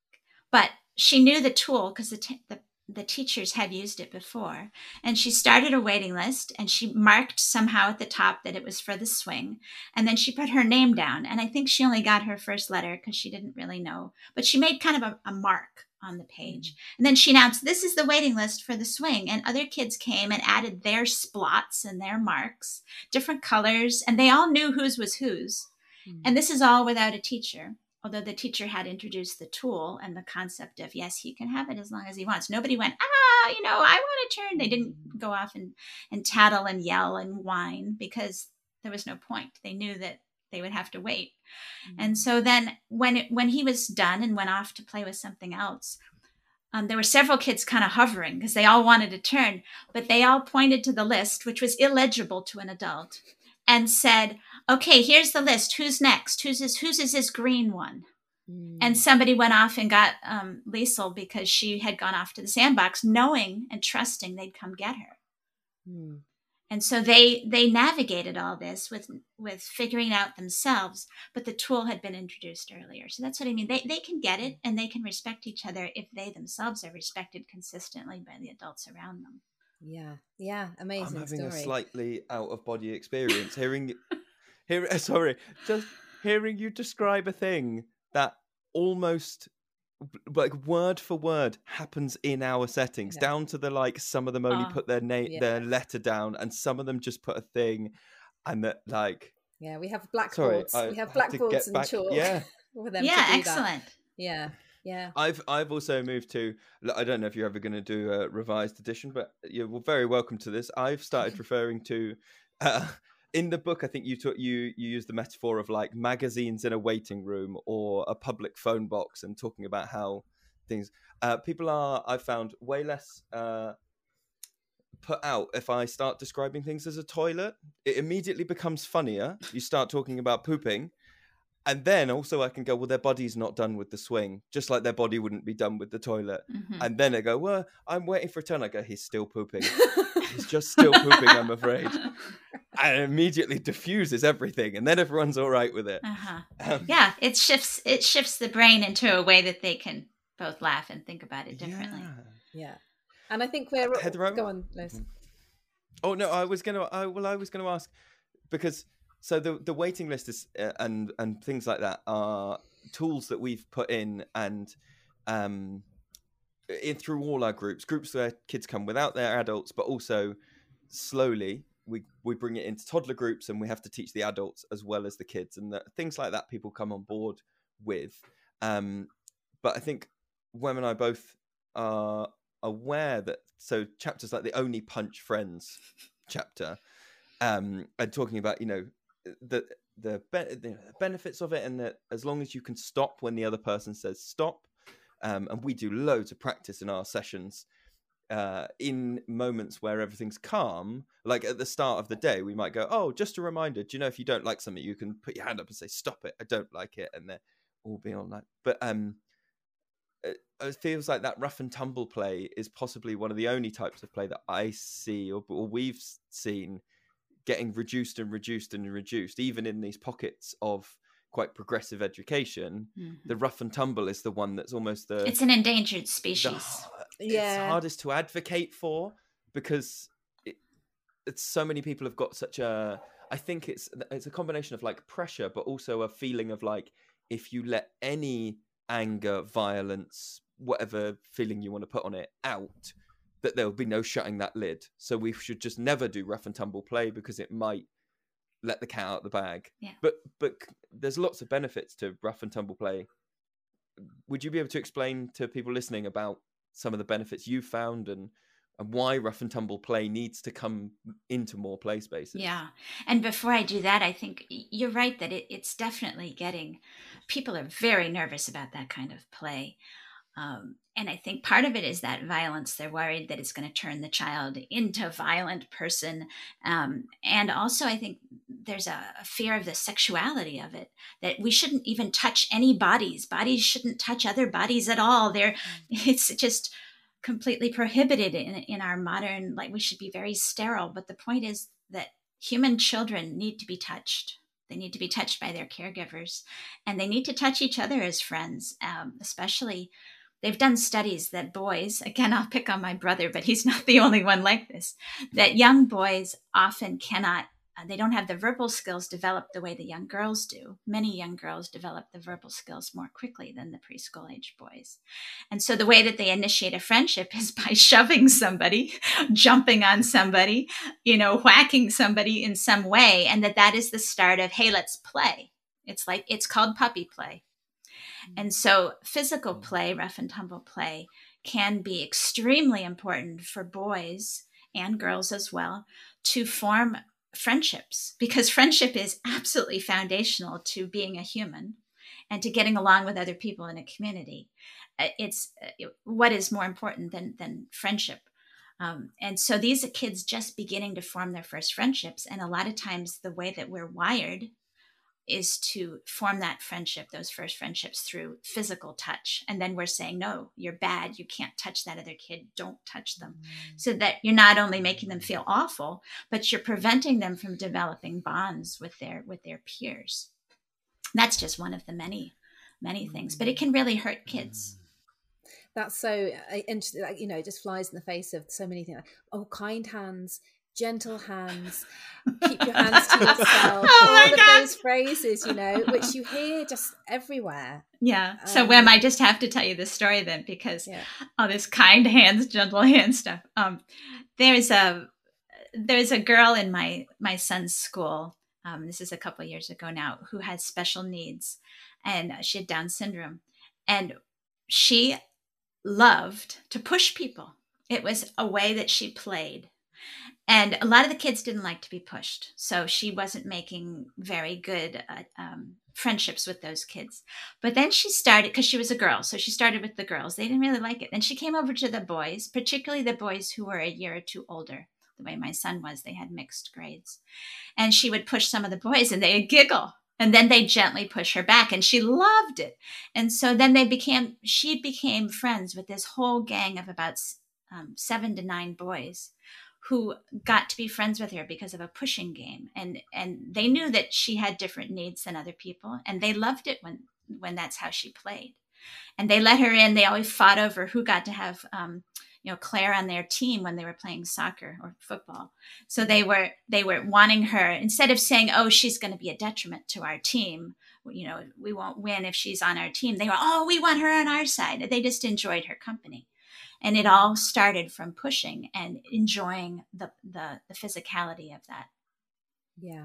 But she knew the tool because the, t- the the teachers had used it before. And she started a waiting list and she marked somehow at the top that it was for the swing. And then she put her name down. And I think she only got her first letter because she didn't really know. But she made kind of a, a mark on the page. And then she announced, this is the waiting list for the swing. And other kids came and added their splots and their marks, different colors. And they all knew whose was whose. Mm-hmm. And this is all without a teacher. Although the teacher had introduced the tool and the concept of, yes, he can have it as long as he wants. Nobody went, ah, you know, I want to turn. They didn't go off and, and tattle and yell and whine because there was no point. They knew that they would have to wait. Mm-hmm. And so then when it, when he was done and went off to play with something else, um, there were several kids kind of hovering because they all wanted to turn, but they all pointed to the list, which was illegible to an adult, and said, okay, here's the list. Who's next? Who's this, whose is this green one? Mm. And somebody went off and got um, Liesel because she had gone off to the sandbox knowing and trusting they'd come get her. Mm. And so they they navigated all this with with figuring out themselves, but the tool had been introduced earlier. So that's what I mean. They, they can get it and they can respect each other if they themselves are respected consistently by the adults around them. Yeah, yeah, amazing. I'm having story. a slightly out of body experience hearing, hear, sorry, just hearing you describe a thing that almost, like word for word, happens in our settings. Yeah. Down to the like, some of them only uh, put their name, yeah. their letter down, and some of them just put a thing, and that like. Yeah, we have blackboards. Sorry, we have blackboards and back, chalk. Yeah, for them yeah, to do excellent. That. Yeah. Yeah, I've I've also moved to. I don't know if you're ever going to do a revised edition, but you're very welcome to this. I've started referring to uh, in the book. I think you took you you used the metaphor of like magazines in a waiting room or a public phone box, and talking about how things uh, people are. I've found way less uh, put out if I start describing things as a toilet. It immediately becomes funnier. You start talking about pooping. And then also I can go, well, their body's not done with the swing, just like their body wouldn't be done with the toilet. Mm-hmm. And then I go, well, I'm waiting for a turn. I go, he's still pooping. He's just still pooping, I'm afraid. And it immediately diffuses everything, and then everyone's all right with it. Uh-huh. Um, yeah, it shifts it shifts the brain into a way that they can both laugh and think about it differently. Yeah, yeah. And I think we're Heather, go on, Liz. Oh no, I was gonna. I, well, I was gonna ask because so the the waiting list is uh, and and things like that are tools that we've put in and um in through all our groups, groups where kids come without their adults, but also slowly. We we bring it into toddler groups, and we have to teach the adults as well as the kids, and the, things like that. People come on board with, um, but I think Wem and I both are aware that so chapters like the Only Punch Friends chapter, um, and talking about you know the the, be- the benefits of it, and that as long as you can stop when the other person says stop, um, and we do loads of practice in our sessions. Uh, in moments where everything's calm, like at the start of the day, we might go, oh, just a reminder, do you know, if you don't like something, you can put your hand up and say, stop it, I don't like it. And they're all being all like, but um, it, it feels like that rough and tumble play is possibly one of the only types of play that I see or, or we've seen getting reduced and reduced and reduced, even in these pockets of quite progressive education. Mm-hmm. The rough and tumble is the one that's almost the... It's an endangered species. The, yeah. It's hardest to advocate for because it, it's so many people have got such a... I think it's it's a combination of like pressure, but also a feeling of like, if you let any anger, violence, whatever feeling you want to put on it out, that there will be no shutting that lid. So we should just never do rough and tumble play because it might let the cat out of the bag. Yeah. But but there's lots of benefits to rough and tumble play. Would you be able to explain to people listening about some of the benefits you found and and why rough and tumble play needs to come into more play spaces? Yeah. And before I do that, I think you're right that it, it's definitely getting, people are very nervous about that kind of play. Um, and I think part of it is that violence. They're worried that it's going to turn the child into a violent person. Um, and also, I think there's a, a fear of the sexuality of it, that we shouldn't even touch any bodies. Bodies shouldn't touch other bodies at all. They're, it's just completely prohibited in, in our modern, like we should be very sterile. But the point is that human children need to be touched. They need to be touched by their caregivers, and they need to touch each other as friends, um, especially. They've done studies that boys, again, I'll pick on my brother, but he's not the only one like this, that young boys often cannot, uh, they don't have the verbal skills developed the way the young girls do. Many young girls develop the verbal skills more quickly than the preschool age boys. And so the way that they initiate a friendship is by shoving somebody, jumping on somebody, you know, whacking somebody in some way. And that that is the start of, hey, let's play. It's like, it's called puppy play. And so physical play, rough and tumble play, can be extremely important for boys and girls as well to form friendships, because friendship is absolutely foundational to being a human and to getting along with other people in a community. It's what is more important than, than friendship. Um, and so these are kids just beginning to form their first friendships. And a lot of times the way that we're wired is to form that friendship, those first friendships, through physical touch. And then we're saying, no, you're bad. You can't touch that other kid. Don't touch them. Mm-hmm. So that you're not only making them feel awful, but you're preventing them from developing bonds with their, with their peers. That's just one of the many, many things, but it can really hurt kids. That's so interesting. Like, you know, it just flies in the face of so many things. Like, oh, kind hands, gentle hands, keep your hands to yourself. Oh all my of God. those phrases, you know, which you hear just everywhere. Yeah. So um, Wem, I just have to tell you this story then, because yeah. all this kind hands, gentle hands stuff. Um, there's a there's a girl in my my son's school. Um, this is a couple of years ago now, who has special needs, and she had Down syndrome, and she loved to push people. It was a way that she played. And a lot of the kids didn't like to be pushed. So she wasn't making very good uh, um, friendships with those kids. But then she started, because she was a girl, so she started with the girls. They didn't really like it. Then she came over to the boys, particularly the boys who were a year or two older. The way my son was, they had mixed grades. And she would push some of the boys and they'd giggle. And then they gently push her back, and she loved it. And so then they became, she became friends with this whole gang of about um, seven to nine boys who got to be friends with her because of a pushing game. And, and they knew that she had different needs than other people. And they loved it when, when that's how she played. And they let her in. They always fought over who got to have, um, you know, Claire on their team when they were playing soccer or football. So they were, they were wanting her, instead of saying, oh, she's going to be a detriment to our team, you know, we won't win if she's on our team. They were, oh, we want her on our side. They just enjoyed her company. And it all started from pushing and enjoying the, the, the physicality of that. Yeah.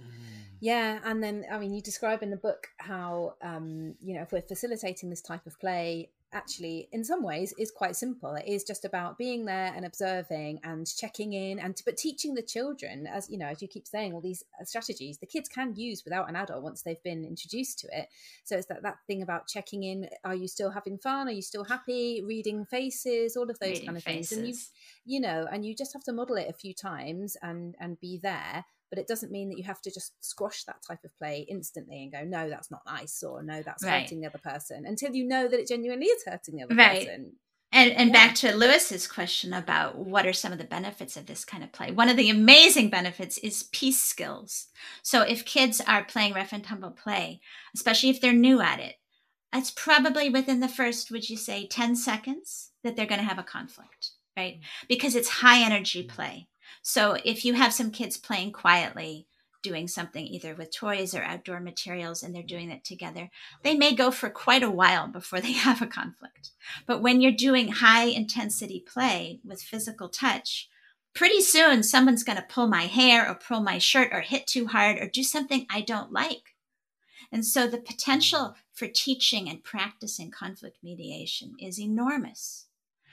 Yeah, and then, I mean, you describe in the book how, um, you know, if we're facilitating this type of play, actually, in some ways, is quite simple. It is just about being there and observing and checking in, and but teaching the children, as you know, as you keep saying, all these strategies the kids can use without an adult once they've been introduced to it. So it's that, that thing about checking in. Are you still having fun? Are you still happy? Reading faces, all of those Reading kind of faces. things. And you, you know, and you just have to model it a few times and and be there. But it doesn't mean that you have to just squash that type of play instantly and go, no, that's not nice, or no, that's right. hurting the other person, until you know that it genuinely is hurting the other right. person. And, and yeah. back to Lewis's question about what are some of the benefits of this kind of play. One of the amazing benefits is peace skills. So if kids are playing rough and tumble play, especially if they're new at it, it's probably within the first, would you say, ten seconds that they're going to have a conflict, right? Mm-hmm. Because it's high energy play. So if you have some kids playing quietly, doing something either with toys or outdoor materials, and they're doing it together, they may go for quite a while before they have a conflict. But when you're doing high intensity play with physical touch, pretty soon someone's going to pull my hair or pull my shirt or hit too hard or do something I don't like. And so the potential for teaching and practicing conflict mediation is enormous.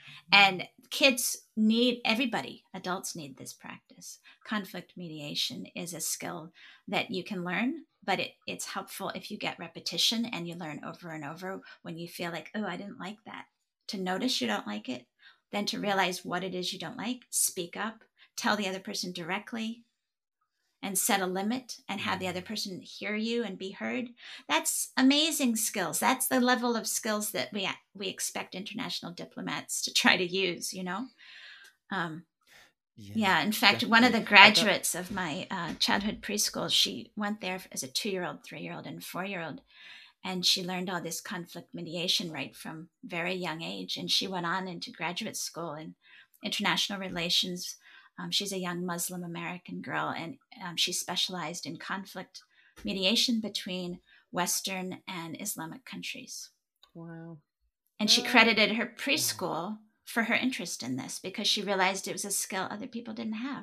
And kids need, everybody, adults need this practice. Conflict mediation is a skill that you can learn, but it, it's helpful if you get repetition and you learn over and over when you feel like, oh, I didn't like that. To notice you don't like it, then to realize what it is you don't like, speak up, tell the other person directly, and set a limit and have the other person hear you and be heard. That's amazing skills. That's the level of skills that we we expect international diplomats to try to use, you know? Um, yeah, yeah, in fact, definitely. One of the graduates of my uh, childhood preschool, she went there as a two-year-old, three-year-old, and four-year-old, and she learned all this conflict mediation right from very young age. And she went on into graduate school in international relations. Um, she's a young Muslim American girl, and um, she specialized in conflict mediation between Western and Islamic countries. Wow. And she credited her preschool for her interest in this because she realized it was a skill other people didn't have.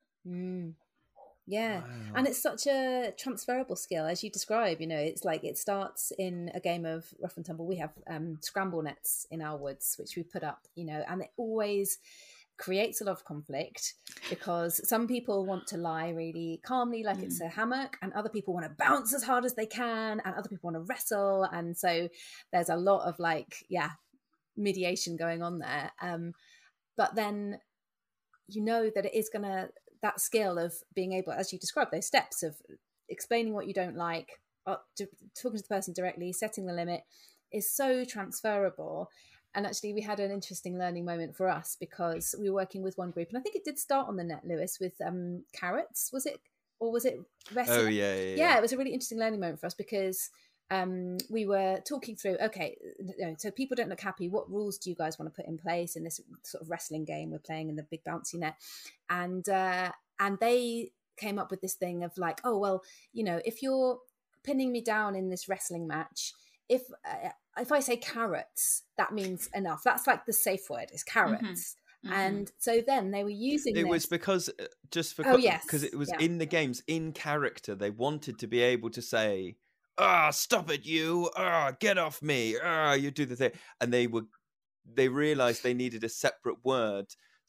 Mm. Yeah. Wow. And it's such a transferable skill, as you describe. You know, it's like it starts in a game of rough and tumble. We have um, scramble nets in our woods, which we put up, you know, and it always creates a lot of conflict because some people want to lie really calmly like mm. it's a hammock, and other people want to bounce as hard as they can, and other people want to wrestle, and so there's a lot of like yeah mediation going on there, um but then you know that it is gonna, that skill of being able, as you described, those steps of explaining what you don't like, uh, talking to the person directly, setting the limit, is so transferable. And actually, we had an interesting learning moment for us because we were working with one group, and I think it did start on the net, Lewis, with um, carrots. Was it, or was it wrestling? Oh yeah, yeah, yeah, yeah. It was a really interesting learning moment for us because um, we were talking through. Okay, you know, so people don't look happy. What rules do you guys want to put in place in this sort of wrestling game we're playing in the big bouncy net? And uh, and they came up with this thing of like, oh well, you know, if you're pinning me down in this wrestling match, if uh, if I say carrots, that means enough. That's like the safe word is carrots. Mm-hmm. And so then they were using it this. was because uh, just for oh yes because it was yeah. in the games, in character, they wanted to be able to say, ah, stop it, you, ah, get off me, ah, you do the thing, and they were they realized they needed a separate word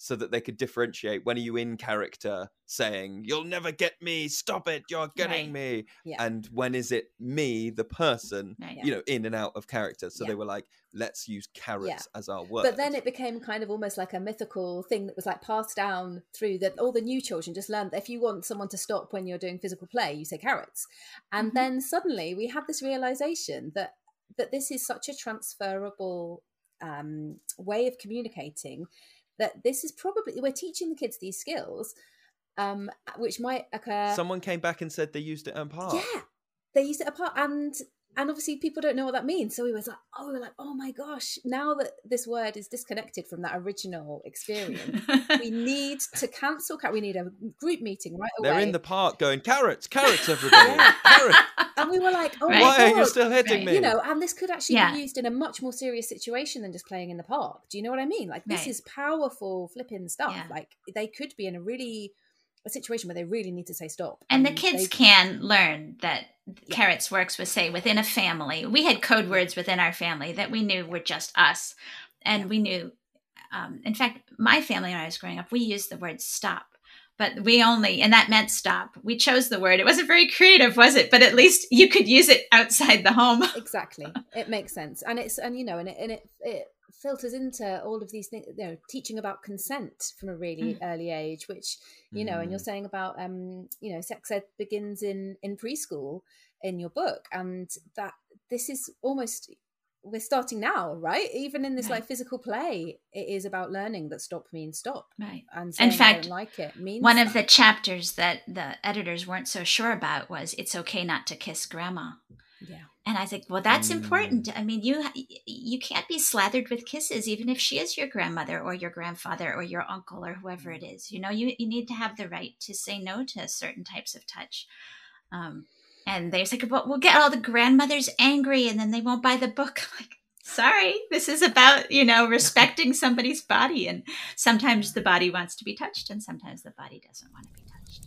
so that they could differentiate when are you in character saying, you'll never get me, stop it, you're getting Right. me. Yeah. And when is it me, the person, Right. you know, in and out of character. So Yeah. they were like, let's use carrots Yeah. as our word. But then it became kind of almost like a mythical thing that was like passed down through that all the new children just learned that if you want someone to stop when you're doing physical play, you say carrots. And Mm-hmm. then suddenly we had this realization that that this is such a transferable um, way of communicating, that this is probably, we're teaching the kids these skills, um, which might occur. Someone came back and said they used it at park. Yeah, they used it apart, and and obviously people don't know what that means. So we was like, oh, we were like, oh my gosh! Now that this word is disconnected from that original experience, we need to cancel. We need a group meeting right away. They're in the park going, carrots, carrots, everybody, carrots. And we were like, oh Right. my Why god! are you still hitting Right. me? You know, and this could actually Yeah. be used in a much more serious situation than just playing in the park. Do you know what I mean? Like, this Right. is powerful flipping stuff. Yeah. Like, they could be in a really a situation where they really need to say stop. And the kids they- can learn that Yeah. carrots works with, say, within a family. We had code words within our family that we knew were just us. And we knew, um, in fact, my family, when I was growing up, we used the word stop. But we only, and that meant stop. We chose the word. It wasn't very creative, was it? But at least you could use it outside the home. Exactly, it makes sense, and it's and you know, and it and it, it filters into all of these things. You know, teaching about consent from a really Mm. early age, which you know, and you're Mm. saying about um, you know, sex ed begins in in preschool in your book, and that this is almost. We're starting now, right? Even in this Right. like physical play, it is about learning that stop means stop. Right. And saying In I fact, don't like it means One of that. the chapters that the editors weren't so sure about was it's okay not to kiss grandma. Yeah. And I think, well, that's Mm. important. I mean, you you can't be slathered with kisses, even if she is your grandmother or your grandfather or your uncle or whoever it is. You know, you, you need to have the right to say no to certain types of touch. Um, and they're like, well, we'll get all the grandmothers angry and then they won't buy the book. Like, sorry, this is about, you know, respecting somebody's body. And sometimes the body wants to be touched and sometimes the body doesn't want to be touched.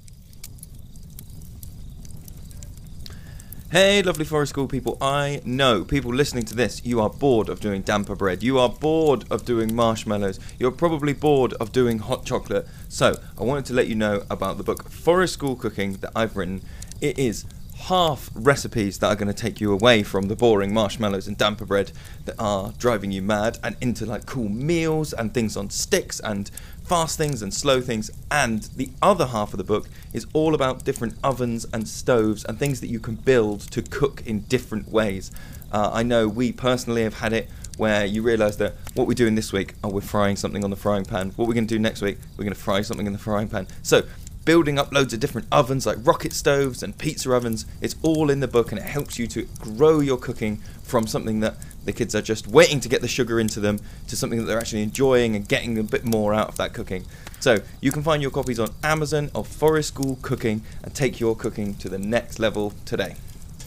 Hey, lovely Forest School people. I know people listening to this, you are bored of doing damper bread. You are bored of doing marshmallows. You're probably bored of doing hot chocolate. So I wanted to let you know about the book Forest School Cooking that I've written. It is half recipes that are going to take you away from the boring marshmallows and damper bread that are driving you mad and into like cool meals and things on sticks and fast things and slow things. And the other half of the book is all about different ovens and stoves and things that you can build to cook in different ways. Uh, I know we personally have had it where you realise that what we're doing this week, oh, we're frying something on the frying pan. What we're going to do next week, we're going to fry something in the frying pan. So building up loads of different ovens like rocket stoves and pizza ovens, it's all in the book, and it helps you to grow your cooking from something that the kids are just waiting to get the sugar into them to something that they're actually enjoying and getting a bit more out of that cooking. So you can find your copies on Amazon of Forest School Cooking and take your cooking to the next level today.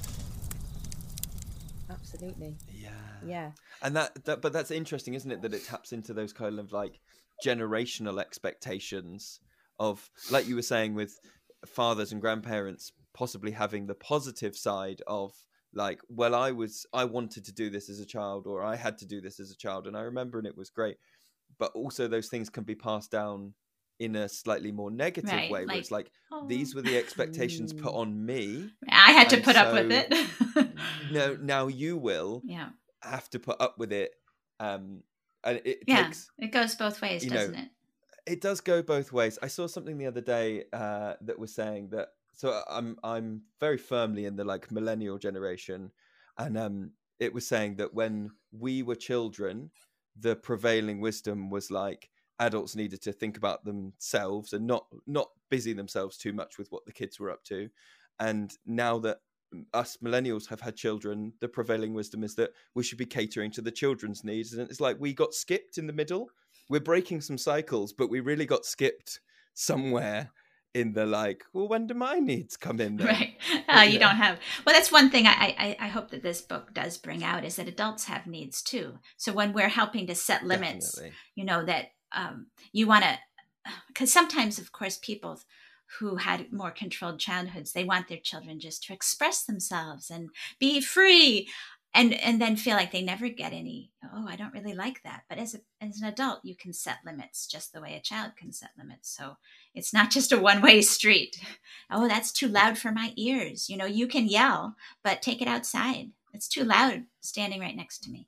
Absolutely. Yeah. Yeah. And that, that, but that's interesting, isn't it? That it taps into those kind of like generational expectations of, like you were saying, with fathers and grandparents possibly having the positive side of like, well, I was, I wanted to do this as a child, or I had to do this as a child, and I remember, and it was great. But also those things can be passed down in a slightly more negative Right, way, where like, it's like, oh. these were the expectations put Mm. on me. I had to And put up with so- it. No, now you will Yeah. have to put up with it. Um, and it Yeah. takes, It goes both ways, you know, doesn't it? it does go both ways. I saw something the other day uh, that was saying that. So I'm I'm very firmly in the like millennial generation, and um, it was saying that when we were children, the prevailing wisdom was like adults needed to think about themselves and not not busy themselves too much with what the kids were up to. And now that us millennials have had children, the prevailing wisdom is that we should be catering to the children's needs. And it's like we got skipped in the middle. We're breaking some cycles, but we really got skipped somewhere in the like, well, when do my needs come in then? Right. Uh, you Yeah. don't have. Well, that's one thing I, I, I hope that this book does bring out is that adults have needs too. So when we're helping to set limits, Definitely. you know, that um, you want to, because sometimes, of course, people who had more controlled childhoods, they want their children just to express themselves and be free. and and then feel like they never get any, oh, I don't really like that. But as a, as an adult, you can set limits just the way a child can set limits. So it's not just a one-way street. Oh, that's too loud for my ears. You know, you can yell, but take it outside. It's too loud standing right next to me.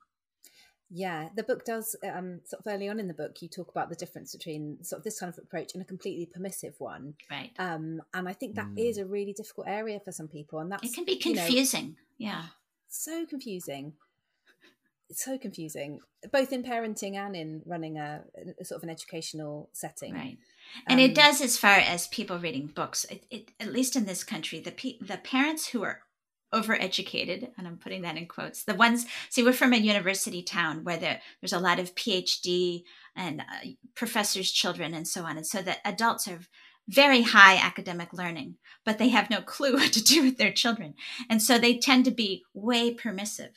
Yeah, the book does, um, sort of early on in the book, you talk about the difference between sort of this kind of approach and a completely permissive one. Right. Um, and I think that Mm. is a really difficult area for some people. And that's, It can be you know, confusing. Yeah. so confusing. It's so confusing, both in parenting and in running a, a sort of an educational setting. Right. And Um, it does as far as people reading books. It, it, at least in this country, the pe- the parents who are overeducated, and I'm putting that in quotes, the ones, see, we're from a university town where there, there's a lot of PhD and uh, professors' children and so on. And so that adults are very high academic learning, but they have no clue what to do with their children. And so they tend to be way permissive.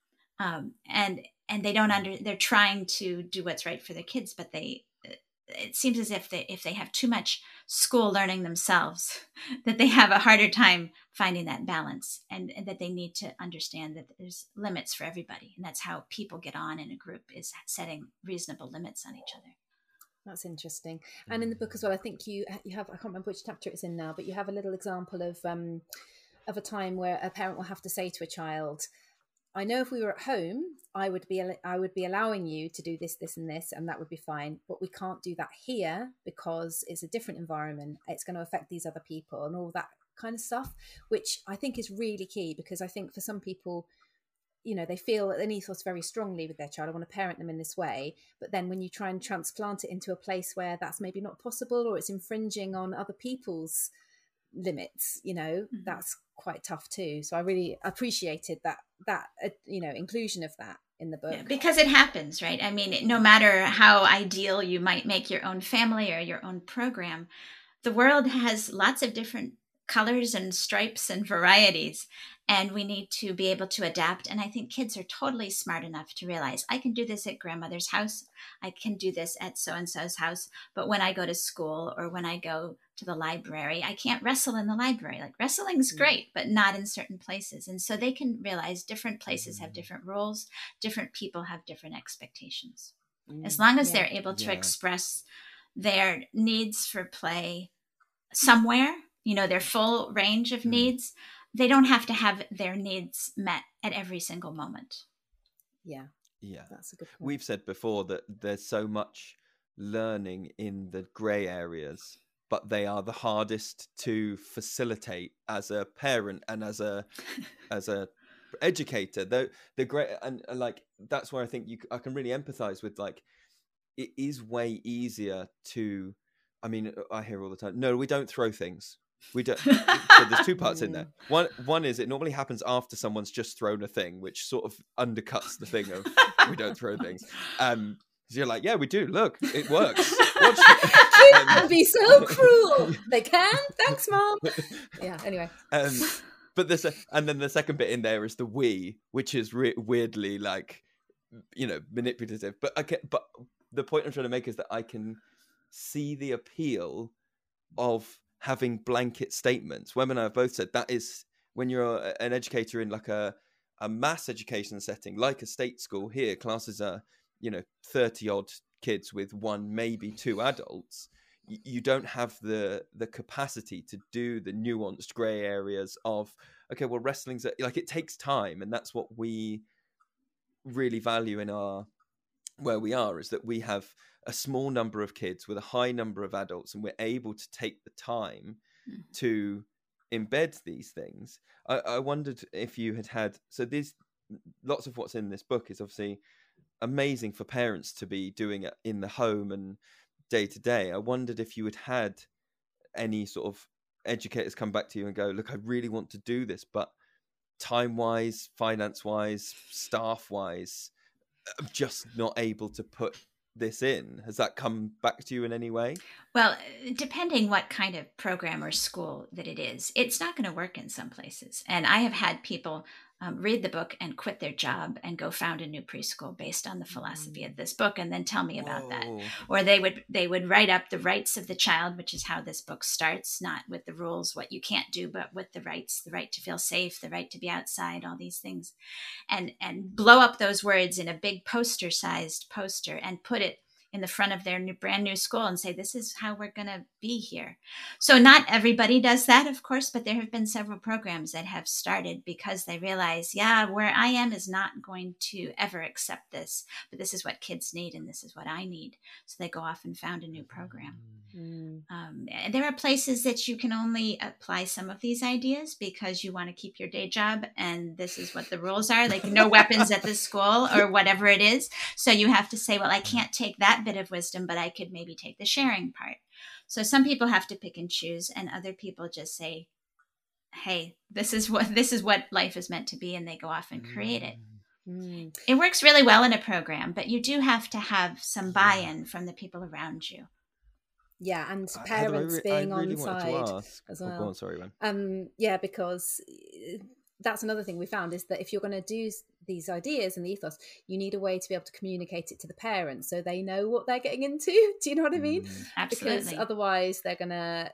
Um, and and they don't under, they're trying to do what's right for their kids, but they, it seems as if they, if they have too much school learning themselves, that they have a harder time finding that balance, and, and that they need to understand that there's limits for everybody. And that's how people get on in a group, is setting reasonable limits on each other. That's interesting. And in the book as well, I think you you have, I can't remember which chapter it's in now, but you have a little example of um, of a time where a parent will have to say to a child, I know if we were at home, I would be I would be allowing you to do this, this, and this, and that would be fine. But we can't do that here because it's a different environment. It's going to affect these other people and all that kind of stuff, which I think is really key, because I think for some people, you know, they feel an ethos very strongly with their child. I want to parent them in this way. But then when you try and transplant it into a place where that's maybe not possible, or it's infringing on other people's limits, you know, mm-hmm. that's quite tough too. So I really appreciated that, that, uh, you know, inclusion of that in the book. Yeah, because it happens, right? I mean, no matter how ideal you might make your own family or your own program, the world has lots of different colors and stripes and varieties, and we need to be able to adapt. And I think kids are totally smart enough to realize, I can do this at grandmother's house, I can do this at so-and-so's house, but when I go to school or when I go to the library, I can't wrestle in the library. Like, wrestling's great, but not in certain places. And so they can realize different places have different rules, different people have different expectations. As long as yeah. they're able to yeah. express their needs for play somewhere, you know, their full range of mm. needs, they don't have to have their needs met at every single moment. Yeah. Yeah. That's a good point. We've said before that there's so much learning in the grey areas, but they are the hardest to facilitate as a parent and as a as a educator. The the great and, and like that's where I think you I can really empathize with, like, it is way easier to, I mean, I hear all the time, no, we don't throw things. We don't. So there's two parts in there. One, one is it normally happens after someone's just thrown a thing, which sort of undercuts the thing of we don't throw things. Um, so you're like, yeah, we do. Look, it works. Watch it. Kids can be so cruel. They can. Thanks, Mom. Yeah. Anyway. Um, but this, and then the second bit in there is the we, which is re- weirdly like, you know, manipulative. But I can, but the point I'm trying to make is that I can see the appeal of having blanket statements. Women and I have both said that is, when you're a, an educator in like a, a mass education setting, like a state school here, classes are, you know, thirty odd kids with one, maybe two adults. You, you don't have the the capacity to do the nuanced gray areas of, okay, well, wrestling's a, like, it takes time. And that's what we really value in our, where we are, is that we have a small number of kids with a high number of adults, and we're able to take the time mm. to embed these things. I, I wondered if you had had, so there's lots of what's in this book is obviously amazing for parents to be doing it in the home and day to day. I wondered if you had had any sort of educators come back to you and go, look, I really want to do this, but time wise, finance wise, staff wise, I'm just not able to put this in. Has that come back to you in any way? Well, depending what kind of program or school that it is, it's not going to work in some places. And I have had people um, read the book and quit their job and go found a new preschool based on the philosophy of this book, and then tell me about Whoa. that. Or they would they would write up the rights of the child, which is how this book starts, not with the rules, what you can't do, but with the rights, the right to feel safe, the right to be outside, all these things, and and blow up those words in a big poster sized poster and put it in the front of their new, brand new school and say, this is how we're going to be here. So not everybody does that, of course, but there have been several programs that have started because they realize, yeah, where I am is not going to ever accept this, but this is what kids need and this is what I need. So they go off and found a new program. Mm. Um, and there are places that you can only apply some of these ideas because you want to keep your day job and this is what the rules are, like no weapons at the school or whatever it is. So you have to say, well, I can't take that bit of wisdom, but I could maybe take the sharing part. So some people have to pick and choose, and other people just say, hey, this is what this is what life is meant to be, and they go off and create it. Mm. It works really well in a program, but you do have to have some buy-in from the people around you. Yeah, and parents re- being really on side as well. Oh, go on, sorry, Wen. Um, yeah, because that's another thing we found is that if you're going to do these ideas and the ethos, you need a way to be able to communicate it to the parents so they know what they're getting into. Do you know what I mean? Mm, absolutely. Because otherwise they're going to,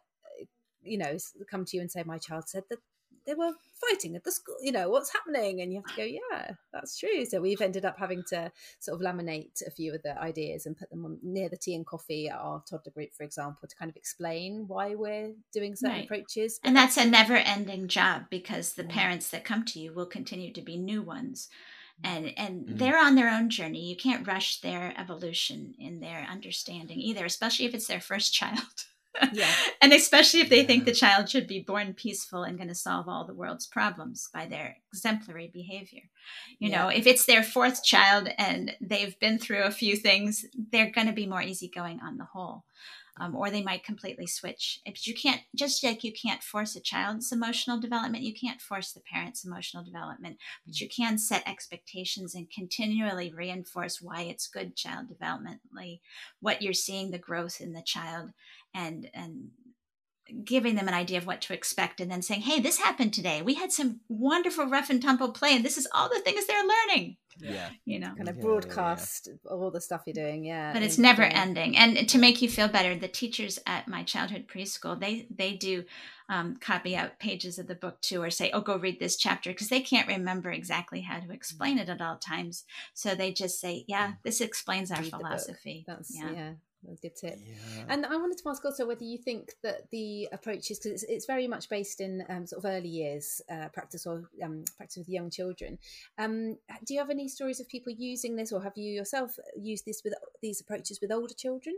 you know, come to you and say, my child said that they were fighting at the school, you know, what's happening? And you have to go, yeah, that's true. So we've ended up having to sort of laminate a few of the ideas and put them on near the tea and coffee at our toddler group, for example, to kind of explain why we're doing certain right. approaches. And that's a never ending job because the yeah. parents that come to you will continue to be new ones. And and mm. they're on their own journey. You can't rush their evolution in their understanding either, especially if it's their first child. Yeah. And especially if they yeah. think the child should be born peaceful and going to solve all the world's problems by their exemplary behavior. You yeah. know, if it's their fourth child and they've been through a few things, they're going to be more easygoing on the whole. Um, or they might completely switch. But you can't, just like you can't force a child's emotional development, you can't force the parent's emotional development, but you can set expectations and continually reinforce why it's good child developmentally, what you're seeing, the growth in the child, and and giving them an idea of what to expect, and then saying, hey, this happened today. We had some wonderful rough and tumble play, and this is all the things they're learning. Yeah. You know, kind of broadcast yeah, yeah, yeah. all the stuff you're doing. Yeah. But it's never ending. And to make you feel better, the teachers at my childhood preschool, they, they do um, copy out pages of the book too, or say, oh, go read this chapter, because they can't remember exactly how to explain it at all times. So they just say, yeah, this explains our read philosophy. That's, yeah. yeah. That's a good tip. Yeah. And I wanted to ask also whether you think that the approaches, because it's, it's very much based in um, sort of early years uh, practice or um, practice with young children. Um, do you have any stories of people using this, or have you yourself used this with these approaches with older children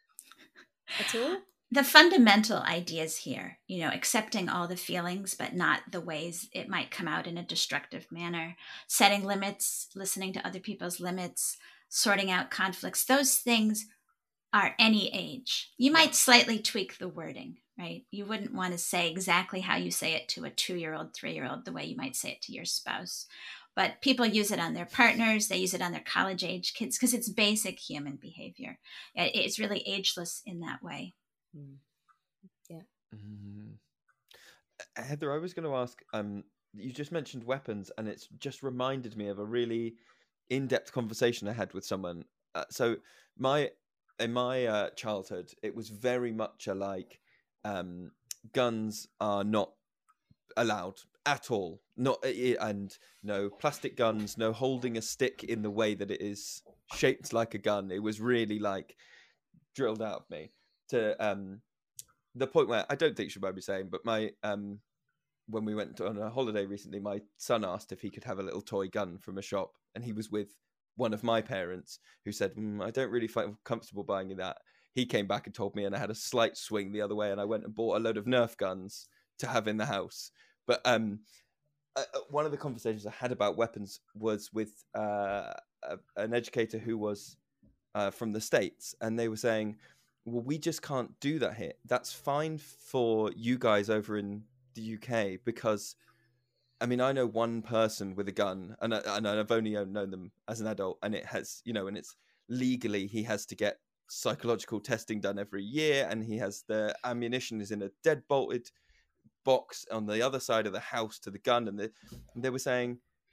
at all? The fundamental ideas here, you know, accepting all the feelings, but not the ways it might come out in a destructive manner, setting limits, listening to other people's limits, sorting out conflicts, those things are any age. You might slightly tweak the wording, right? You wouldn't want to say exactly how you say it to a two-year-old, three-year-old, the way you might say it to your spouse. But people use it on their partners. They use it on their college-age kids because it's basic human behavior. It's really ageless in that way. Mm. Yeah. Mm. Heather, I was going to ask, um, you just mentioned weapons, and it's just reminded me of a really in-depth conversation I had with someone. Uh, so my... In my uh, childhood, it was very much a like um, guns are not allowed at all. Not and no plastic guns, no holding a stick in the way that it is shaped like a gun. It was really like drilled out of me to um, the point where I don't think she might be saying, but my um, when we went on a holiday recently, my son asked if he could have a little toy gun from a shop, and he was with one of my parents who said, mm, I don't really feel comfortable buying you that. He came back and told me, and I had a slight swing the other way, and I went and bought a load of Nerf guns to have in the house. But um, uh, one of the conversations I had about weapons was with uh, a, an educator who was uh, from the States, and they were saying, well, we just can't do that here. That's fine for you guys over in the U K because I mean, I know one person with a gun, and, I, and I've only known them as an adult, and it has, you know, and it's legally he has to get psychological testing done every year, and he has the ammunition is in a dead bolted box on the other side of the house to the gun, and, the, and they were saying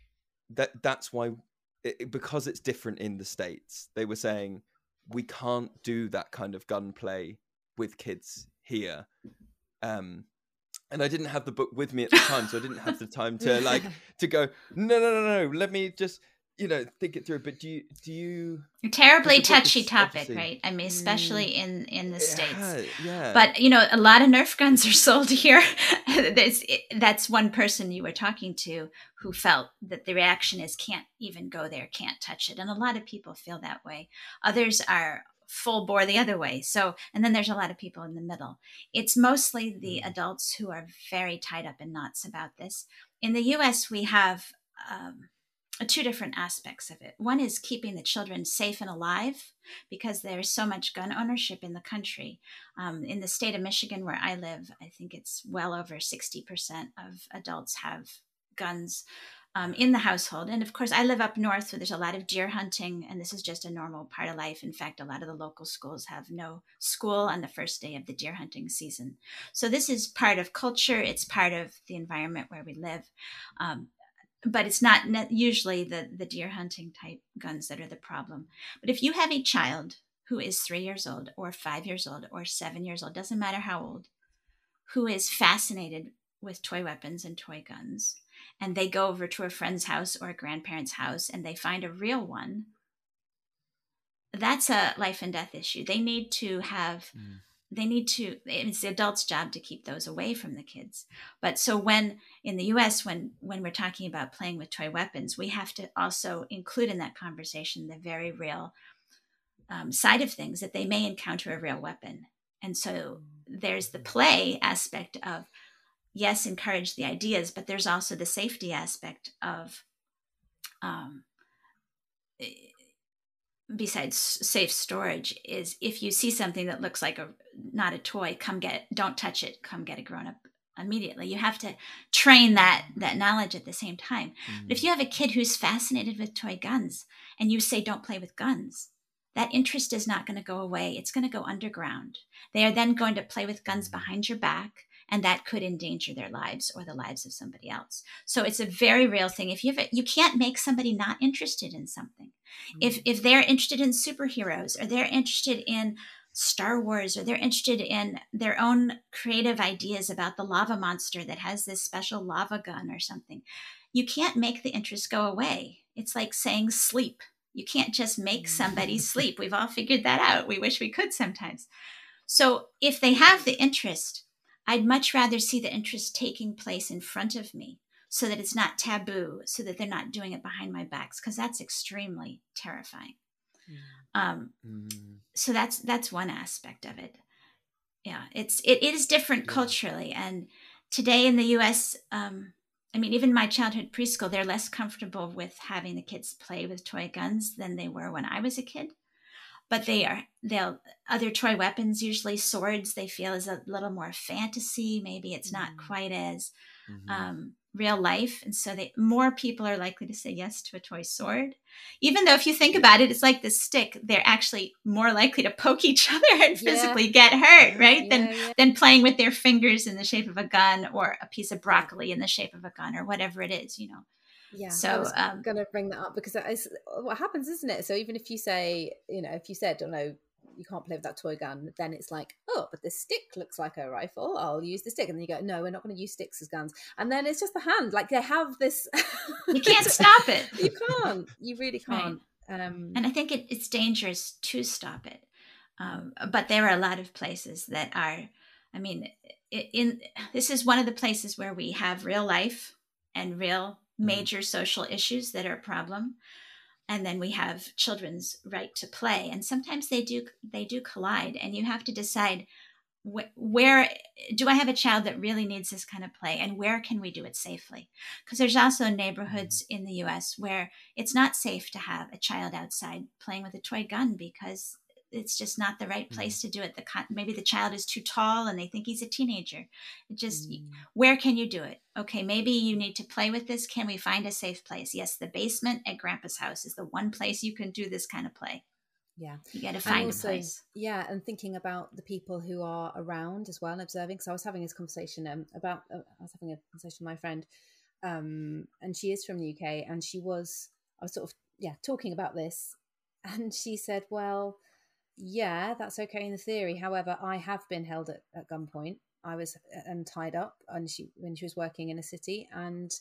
that that's why it, because it's different in the States, they were saying we can't do that kind of gunplay with kids here. Um, and I didn't have the book with me at the time, so I didn't have the time to like to go, no, no, no, no, let me just, you know, think it through. But do you, do you... A terribly touchy topic, right? I mean, especially in, in the States. Yeah, yeah. But, you know, a lot of Nerf guns are sold here. That's, that's one person you were talking to who felt that the reaction is can't even go there, can't touch it. And a lot of people feel that way. Others are full bore the other way. So, and then there's a lot of people in the middle. It's mostly the adults who are very tied up in knots about this. In the U S, we have um, two different aspects of it. One is keeping the children safe and alive, because there's so much gun ownership in the country. Um, in the state of Michigan, where I live, I think it's well over sixty percent of adults have guns Um, in the household. And of course, I live up north where there's a lot of deer hunting, and this is just a normal part of life. In fact, a lot of the local schools have no school on the first day of the deer hunting season. So this is part of culture. It's part of the environment where we live. Um, but it's not usually the, the deer hunting type guns that are the problem. But if you have a child who is three years old or five years old or seven years old, doesn't matter how old, who is fascinated with toy weapons and toy guns, and they go over to a friend's house or a grandparent's house and they find a real one, that's a life and death issue. They need to have, mm. they need to, it's the adult's job to keep those away from the kids. But so when, in the U S, when, when we're talking about playing with toy weapons, we have to also include in that conversation the very real um, side of things, that they may encounter a real weapon. And so there's the play aspect of, yes, encourage the ideas, but there's also the safety aspect of, um, besides safe storage, is if you see something that looks like a not a toy, come get it. Don't touch it. Come get a grown-up immediately. You have to train that that knowledge at the same time. Mm. But if you have a kid who's fascinated with toy guns and you say don't play with guns, that interest is not going to go away. It's going to go underground. They are then going to play with guns behind your back, and that could endanger their lives or the lives of somebody else. So it's a very real thing. If you have, you can't make somebody not interested in something. Mm-hmm. If if they're interested in superheroes, or they're interested in Star Wars, or they're interested in their own creative ideas about the lava monster that has this special lava gun or something, you can't make the interest go away. It's like saying sleep. You can't just make somebody sleep. We've all figured that out. We wish we could sometimes. So if they have the interest, I'd much rather see the interest taking place in front of me, so that it's not taboo, so that they're not doing it behind my backs, because that's extremely terrifying. Mm. Um, mm. So that's that's one aspect of it. Yeah, it's it is different yeah. culturally, and today in the U S, um, I mean, even my childhood preschool, they're less comfortable with having the kids play with toy guns than they were when I was a kid. But they are, they'll, other toy weapons, usually swords, they feel is a little more fantasy. Maybe it's not mm-hmm. quite as mm-hmm. um, real life. And so they, more people are likely to say yes to a toy sword. Even though if you think about it, it's like the stick. They're actually more likely to poke each other and physically yeah. get hurt, right? Yeah, than, yeah. than playing with their fingers in the shape of a gun, or a piece of broccoli in the shape of a gun, or whatever it is, you know. Yeah, so I was um, going to bring that up, because that is what happens, isn't it? So even if you say, you know, if you said, oh no, you can't play with that toy gun, then it's like, oh, but this stick looks like a rifle, I'll use the stick. And then you go, no, we're not going to use sticks as guns. And then it's just the hand. Like, they have this. You can't stop it. You can't. You really can't. Right. Um, and I think it, it's dangerous to stop it. Um, but there are a lot of places that are, I mean, in, in this is one of the places where we have real life and real major social issues that are a problem, and then we have children's right to play, and sometimes they do they do collide, and you have to decide wh- where do I have a child that really needs this kind of play, and where can we do it safely? Because there's also neighborhoods in the U S where it's not safe to have a child outside playing with a toy gun, because it's just not the right place mm. to do it. The maybe the child is too tall and they think he's a teenager. It just, mm. where can you do it? Okay, maybe you need to play with this. Can we find a safe place? Yes, the basement at Grandpa's house is the one place you can do this kind of play. Yeah, you got to find also, a place. Yeah, and thinking about the people who are around as well and observing. So I was having this conversation um, about. Uh, I was having a conversation with my friend um, and she is from the U K, and she was, I was sort of, yeah, talking about this, and she said, well, yeah, that's okay in the theory. However, I have been held at, at gunpoint. I was and tied up, and she when she was working in a city, and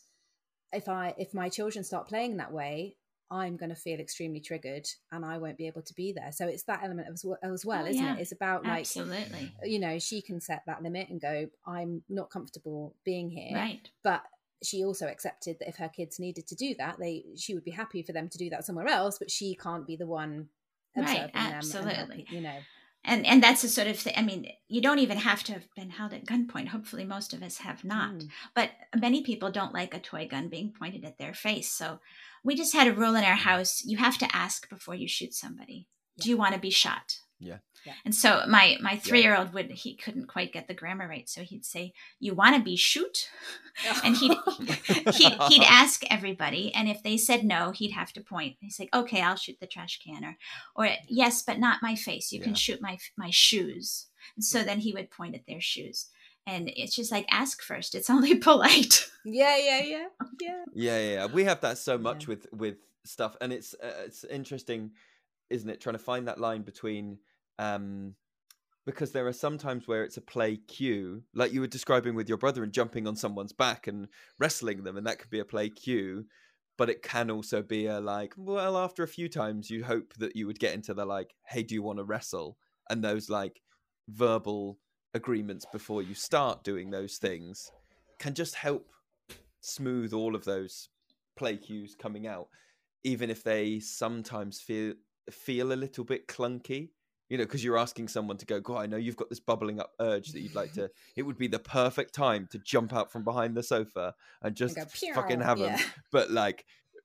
if I if my children start playing that way, I'm going to feel extremely triggered, and I won't be able to be there. So it's that element as well, as well Oh, isn't yeah. it? It's about like, Absolutely. you know, she can set that limit and go, I'm not comfortable being here, Right. but she also accepted that if her kids needed to do that, they she would be happy for them to do that somewhere else, but she can't be the one observing Right. them, Absolutely. and helping, you know. And and that's the sort of thing. I mean, you don't even have to have been held at gunpoint. Hopefully, most of us have not. Mm. But many people don't like a toy gun being pointed at their face. So we just had a rule in our house: you have to ask before you shoot somebody. Yeah. Do you want to be shot? Yeah. Yeah. And so my my three year old would he couldn't quite get the grammar right, so he'd say, "You want to be shoot?" And he'd he'd he'd ask everybody, and if they said no, he'd have to point. He'd say, "Okay, I'll shoot the trash can," or or yes, but not my face. You Yeah. can shoot my my shoes. And so then he would point at their shoes, and it's just like, ask first. It's only polite. Yeah, yeah, yeah, yeah. Yeah, yeah, yeah. We have that so much Yeah. with with stuff, and it's uh, it's interesting, isn't it? Trying to find that line between, um, because there are some times where it's a play cue, like you were describing with your brother and jumping on someone's back and wrestling them, and that could be a play cue. But it can also be a like, well, after a few times, you hope that you would get into the like, hey, do you want to wrestle? And those like verbal agreements before you start doing those things can just help smooth all of those play cues coming out, even if they sometimes feel feel a little bit clunky, you know, because you're asking someone to go, God, I know you've got this bubbling up urge that you'd like to, it would be the perfect time to jump out from behind the sofa and just And go, "Pew!" fucking have Yeah. them. But like,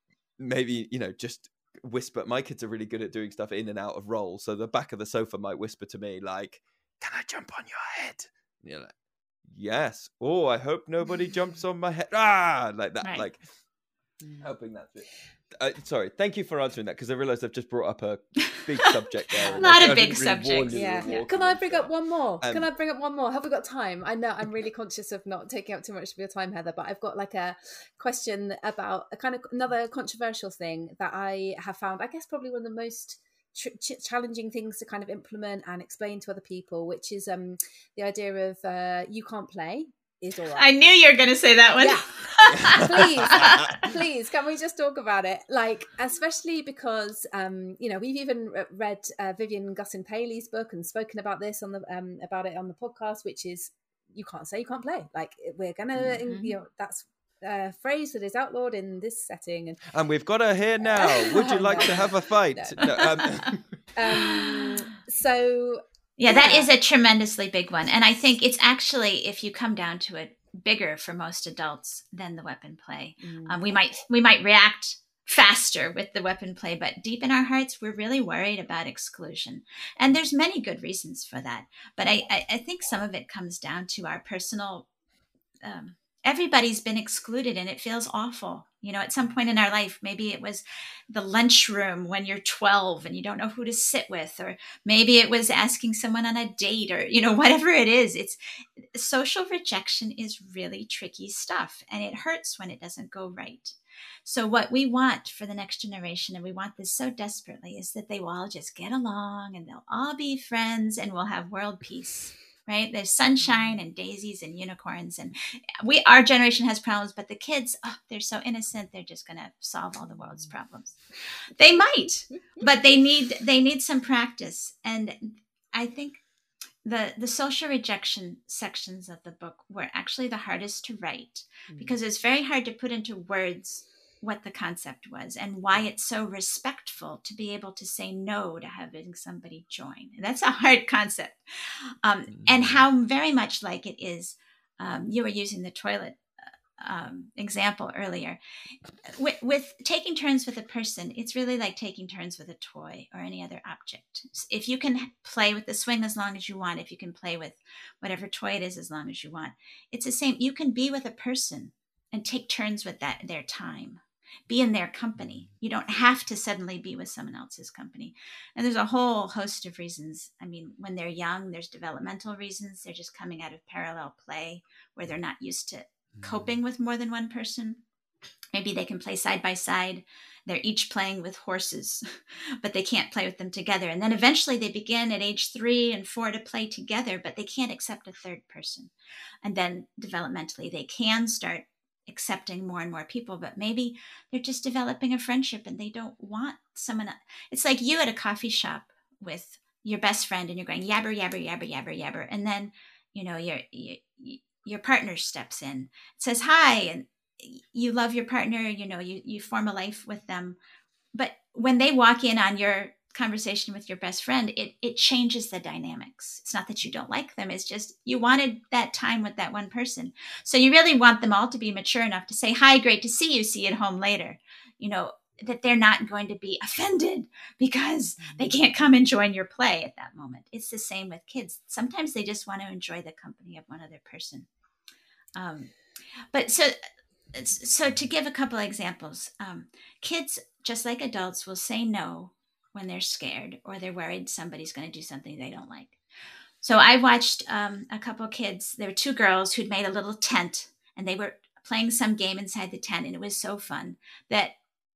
maybe, you know, just whisper. My kids are really good at doing stuff in and out of roll. So the back of the sofa might whisper to me like, can I jump on your head? And you're like, yes. Oh, I hope nobody jumps on my head. Ah, like that, Right. like helping that through. Uh, sorry, thank you for answering that, because I realised I've just brought up a big subject there. A lot I of big didn't really warn subjects. you Yeah. we were walking Can I into bring that. up one more? Um, Can I bring up one more? Have we got time? I know I'm really conscious of not taking up too much of your time, Heather, but I've got like a question about a kind of another controversial thing that I have found, I guess probably one of the most tr- ch- challenging things to kind of implement and explain to other people, which is um the idea of uh, you can't play is all right. I knew you were going to say that one. Please, please, can we just talk about it? Like, especially because, um, you know, we've even read uh, Vivian Gussin Paley's book and spoken about this on the um, about it on the podcast, which is you can't say you can't play. Like, we're gonna, Mhm. you know, that's a phrase that is outlawed in this setting. And And we've got her here now. Would you like No. to have a fight? No. No, um, um, so Yeah, that Yeah. is a tremendously big one. And I think it's actually, if you come down to it, bigger for most adults than the weapon play. mm, Um, we might we might react faster with the weapon play, but deep in our hearts, we're really worried about exclusion. And there's many good reasons for that. But I, I, I think some of it comes down to our personal, um, everybody's been excluded and it feels awful. You know, at some point in our life, maybe it was the lunchroom when you're twelve and you don't know who to sit with, or maybe it was asking someone on a date, or, you know, whatever it is. It's social rejection is really tricky stuff, and it hurts when it doesn't go right. So what we want for the next generation, and we want this so desperately, is that they will all just get along and they'll all be friends and we'll have world peace. Right? There's sunshine and daisies and unicorns, and we, our generation has problems, but the kids, oh, they're so innocent. They're just going to solve all the world's problems. They might, but they need, they need some practice. And I think the, the social rejection sections of the book were actually the hardest to write, because it's very hard to put into words what the concept was and why it's so respectful to be able to say no to having somebody join. That's a hard concept. Um, mm-hmm. And how very much like it is, um, you were using the toilet um, example earlier. With, with taking turns with a person, it's really like taking turns with a toy or any other object. If you can play with the swing as long as you want, if you can play with whatever toy it is as long as you want, it's the same. You can be with a person and take turns with that their time. Be in their company. You don't have to suddenly be with someone else's company. And there's a whole host of reasons. I mean, when they're young, there's developmental reasons. They're just coming out of parallel play where they're not used to coping with more than one person. Maybe they can play side by side. They're each playing with horses, but they can't play with them together. And then eventually they begin at age three and four to play together, but they can't accept a third person. And then developmentally, they can start accepting more and more people, but maybe they're just developing a friendship and they don't want someone. It's like you at a coffee shop with your best friend and you're going yabber, yabber, yabber, yabber, yabber. And then, you know, your, your, your partner steps in, says hi, and you love your partner, you know, you, you form a life with them. But when they walk in on your conversation with your best friend, it, it changes the dynamics. It's not that you don't like them. It's just you wanted that time with that one person. So you really want them all to be mature enough to say, hi, great to see you. See you at home later. You know, that they're not going to be offended because they can't come and join your play at that moment. It's the same with kids. Sometimes they just want to enjoy the company of one other person. Um, but so... So to give a couple of examples, um, kids, just like adults, will say no when they're scared or they're worried somebody's going to do something they don't like. So I watched um, a couple of kids. There were two girls who'd made a little tent and they were playing some game inside the tent, and it was so fun that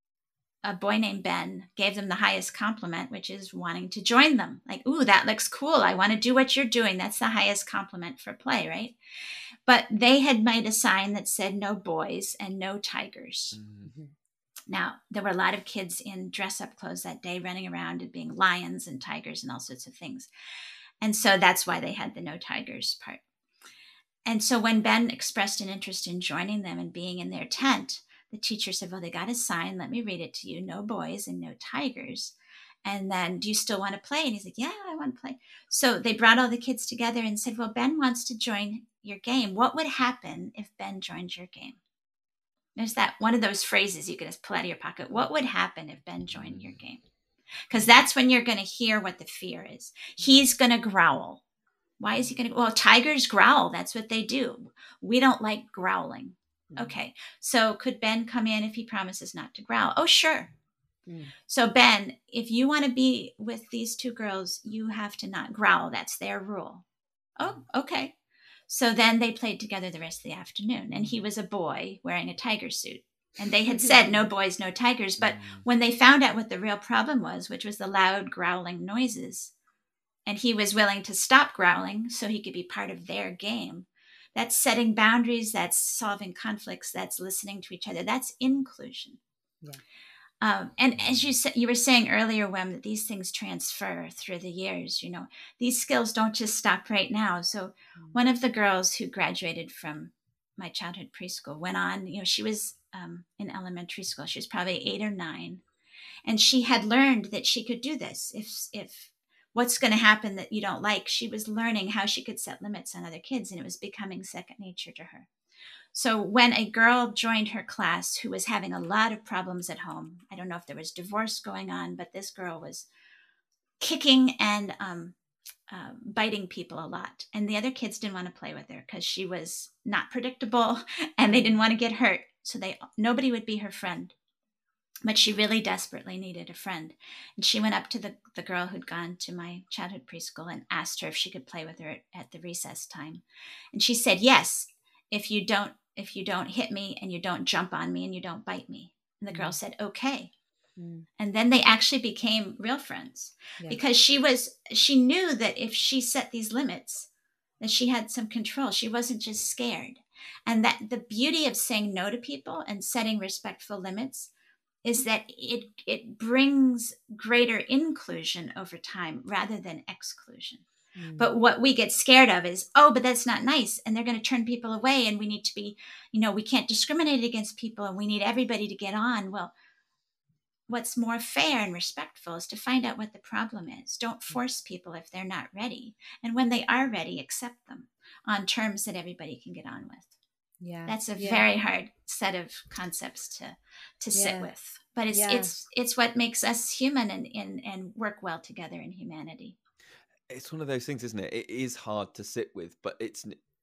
a boy named Ben gave them the highest compliment, which is wanting to join them. Like, ooh, that looks cool. I want to do what you're doing. That's the highest compliment for play, right? But they had made a sign that said no boys and no tigers. Mm-hmm. Now, there were a lot of kids in dress-up clothes that day running around and being lions and tigers and all sorts of things. And so that's why they had the no tigers part. And so when Ben expressed an interest in joining them and being in their tent, the teacher said, well, they got a sign. Let me read it to you. No boys and no tigers. And then, do you still want to play? And he's like, yeah, I want to play. So they brought all the kids together and said, well, Ben wants to join your game. What would happen if Ben joined your game? There's that one of those phrases you can just pull out of your pocket. What would happen if Ben joined your game? Because that's when you're going to hear what the fear is. He's going to growl. Why is he going to? Well, tigers growl. That's what they do. We don't like growling. Mm. Okay. So could Ben come in if he promises not to growl? Oh, sure. Mm. So Ben, if you want to be with these two girls, you have to not growl. That's their rule. Oh, okay. So then they played together the rest of the afternoon, and he was a boy wearing a tiger suit. And they had said no boys, no tigers. But when they found out what the real problem was, which was the loud growling noises, and he was willing to stop growling so he could be part of their game, that's setting boundaries, that's solving conflicts, that's listening to each other. That's inclusion. Yeah. Um, and as you sa- you were saying earlier, Wem, that these things transfer through the years. You know, these skills don't just stop right now. So mm-hmm. one of the girls who graduated from my childhood preschool went on, you know, she was um, in elementary school. She was probably eight or nine. And she had learned that she could do this. If, if what's going to happen that you don't like, she was learning how she could set limits on other kids, and it was becoming second nature to her. So when a girl joined her class who was having a lot of problems at home, I don't know if there was divorce going on, but this girl was kicking and um, uh, biting people a lot. And the other kids didn't want to play with her because she was not predictable and they didn't want to get hurt. So they nobody would be her friend. But she really desperately needed a friend. And she went up to the, the girl who'd gone to my childhood preschool and asked her if she could play with her at, at the recess time. And she said, yes, if you don't if you don't hit me and you don't jump on me and you don't bite me. And the girl mm. said, okay. Mm. And then they actually became real friends yeah. because she was, she knew that if she set these limits, that she had some control. She wasn't just scared. And that the beauty of saying no to people and setting respectful limits is that it it brings greater inclusion over time rather than exclusion. But what we get scared of is, oh, but that's not nice. And they're going to turn people away. And we need to be, you know, we can't discriminate against people and we need everybody to get on. Well, what's more fair and respectful is to find out what the problem is. Don't force people if they're not ready. And when they are ready, accept them on terms that everybody can get on with. Yeah. That's a yeah. very hard set of concepts to, to yeah. sit with. But it's, yeah. it's, it's what makes us human and, and, and work well together in humanity. It's one of those things, isn't it? It is hard to sit with, but it's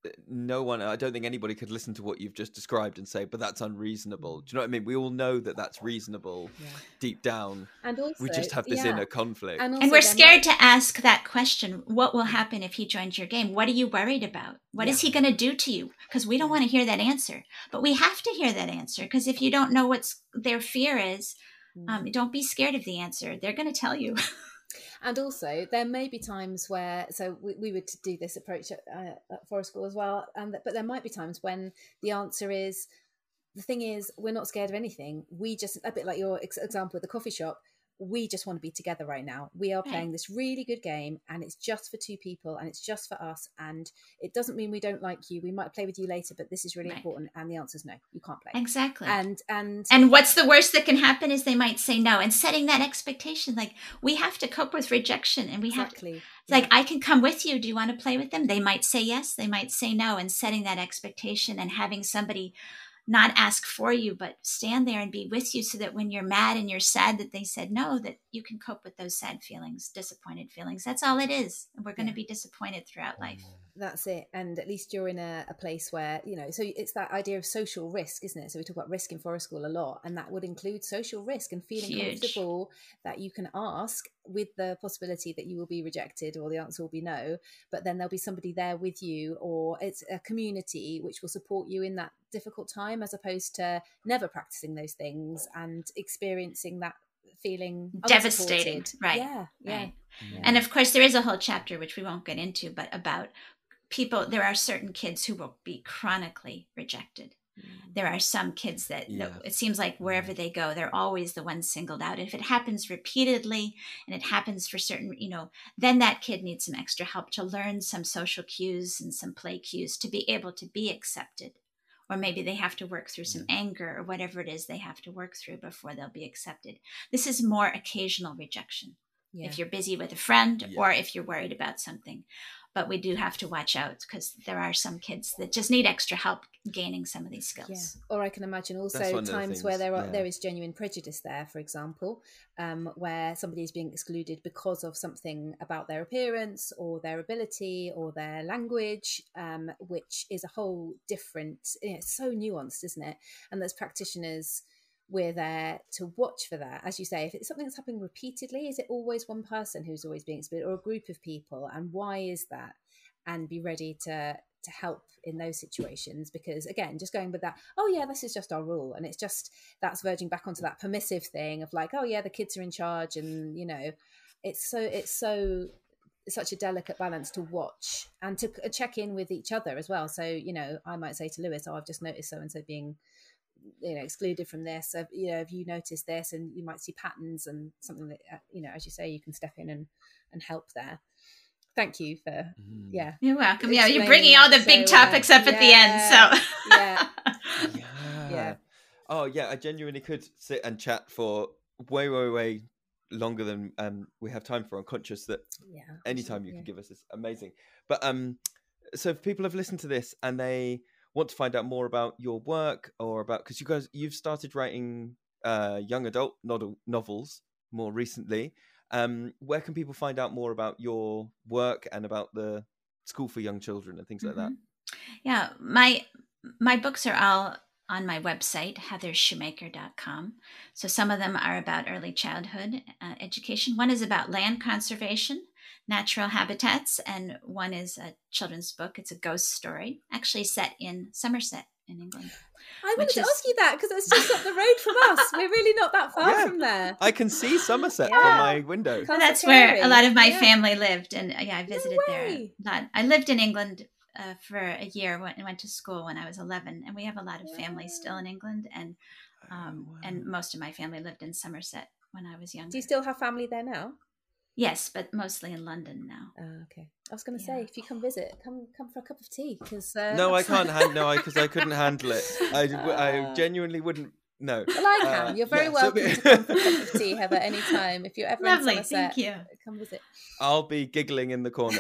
no one, I don't think anybody could listen to what you've just described and say, but that's unreasonable. Do you know what I mean? We all know that that's reasonable yeah. deep down. And also, we just have this yeah. inner conflict. And, and we're scared might... to ask that question. What will happen if he joins your game? What are you worried about? What yeah. is he going to do to you? Because we don't want to hear that answer. But we have to hear that answer, because if you don't know what their fear is, mm. um, don't be scared of the answer. They're going to tell you. And also, there may be times where, so we, we would do this approach at, uh, at Forest School as well, and but there might be times when the answer is, the thing is, we're not scared of anything. We just, a bit like your ex- example at the coffee shop, we just want to be together right now. We are playing this really good game, and it's just for two people, and it's just for us, and it doesn't mean we don't like you. We might play with you later, but this is really right. important. And the answer is no, you can't play. Exactly. And and and what's the worst that can happen is they might say no. And setting that expectation, like, we have to cope with rejection, and we exactly. have to, yeah. like, I can come with you. Do you want to play with them? They might say yes, they might say no, and setting that expectation and having somebody not ask for you, but stand there and be with you, so that when you're mad and you're sad that they said no, that you can cope with those sad feelings, disappointed feelings. That's all it is. And we're going to yeah. be disappointed throughout life. That's it. And at least you're in a, a place where, you know, so it's that idea of social risk, isn't it? So we talk about risk in Forest School a lot, and that would include social risk and feeling Huge. comfortable that you can ask, with the possibility that you will be rejected or the answer will be no, but then there'll be somebody there with you, or it's a community which will support you in that difficult time, as opposed to never practicing those things and experiencing that feeling devastating. Right. Yeah, yeah. Right. Yeah. And of course, there is a whole chapter, which we won't get into, but about people, there are certain kids who will be chronically rejected. Mm. There are some kids that, yeah. that it seems like wherever they go, they're always the ones singled out. And if it happens repeatedly, and it happens for certain, you know, then that kid needs some extra help to learn some social cues and some play cues to be able to be accepted. Or maybe they have to work through some anger, or whatever it is they have to work through before they'll be accepted. This is more occasional rejection. Yeah. If you're busy with a friend, yeah. or if you're worried about something. But we do have to watch out, because there are some kids that just need extra help gaining some of these skills. Yeah. Or I can imagine also times where there are, yeah. there is genuine prejudice there, for example, um, where somebody is being excluded because of something about their appearance or their ability or their language, um, which is a whole different, you know, it's so nuanced, isn't it? And as practitioners, we're there to watch for that. As you say, if it's something that's happening repeatedly, is it always one person who's always being excluded, or a group of people? And why is that? And be ready to to help in those situations. Because again, just going with that, oh yeah, this is just our rule. And it's just, that's verging back onto that permissive thing of like, oh yeah, the kids are in charge. And, you know, it's so, it's so, it's such a delicate balance to watch and to check in with each other as well. So, you know, I might say to Lewis, oh, I've just noticed so-and-so being, you know, excluded from this. So, you know, if you notice this, and you might see patterns and something that, you know, as you say, you can step in and, and help there. Thank you for, mm. yeah. You're welcome. Yeah, you're bringing all the so, big topics uh, up at yeah, the end. So, yeah. yeah. Yeah. Oh, yeah, I genuinely could sit and chat for way, way, way longer than um, we have time for. I'm conscious that yeah, anytime you yeah. can give us is amazing. But um, so if people have listened to this and they want to find out more about your work, or about, because you guys, you've started writing uh, young adult novel, novels more recently. Um, where can people find out more about your work and about the School for Young Children and things mm-hmm. like that? Yeah, my my books are all on my website, heather shoemaker dot com. So some of them are about early childhood uh, education. One is about land conservation, natural habitats, and one is a children's book. It's a ghost story, actually set in Somerset in England. I wanted to is... ask you that, because it's just up the road from us. We're really not that far yeah. from there. I can see Somerset yeah. from my window. Well, that's where a lot of my yeah. family lived, and uh, yeah, I visited no there. A lot. I lived in England uh, for a year and went to school when I was eleven, and we have a lot of yeah. family still in England, and um, oh, wow. and most of my family lived in Somerset when I was younger. Do you still have family there now? Yes, but mostly in London now. Oh, okay. I was going to yeah. say, if you come visit, come come for a cup of tea, because uh, no, I can't. hand, no, because I, I couldn't handle it. I, I genuinely wouldn't. No. Well, I can. Uh, You're very yeah, welcome so... to come for a cup of tea, Heather, anytime. If you're ever Lovely, in Somerset, thank you. Come visit. I'll be giggling in the corner.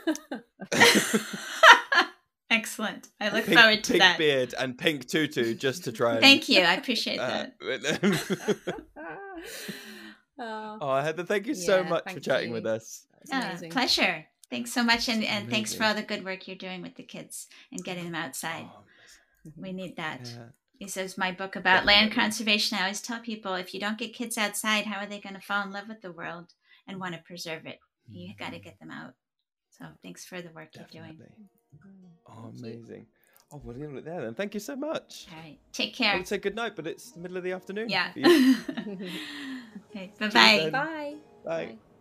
Excellent. I look pink, forward to pink that. Pink beard and pink tutu, just to try. And, thank you. I appreciate uh, that. Oh, oh, Heather, thank you so yeah, much for chatting you. with us. Uh, pleasure. Thanks so much, and, and Amazing. thanks for all the good work you're doing with the kids and getting them outside. Oh, We need that. yeah. This is my book about Definitely. land conservation. I always tell people, if you don't get kids outside, how are they going to fall in love with the world and want to preserve it? You got to get them out. So thanks for the work Definitely. you're doing. Oh, amazing. Oh, we'll leave it there then. Thank you so much. All right. Take I care. would say good night, but it's the middle of the afternoon. Yeah. for you. Okay. Bye-bye. Cheers then. Bye. Bye.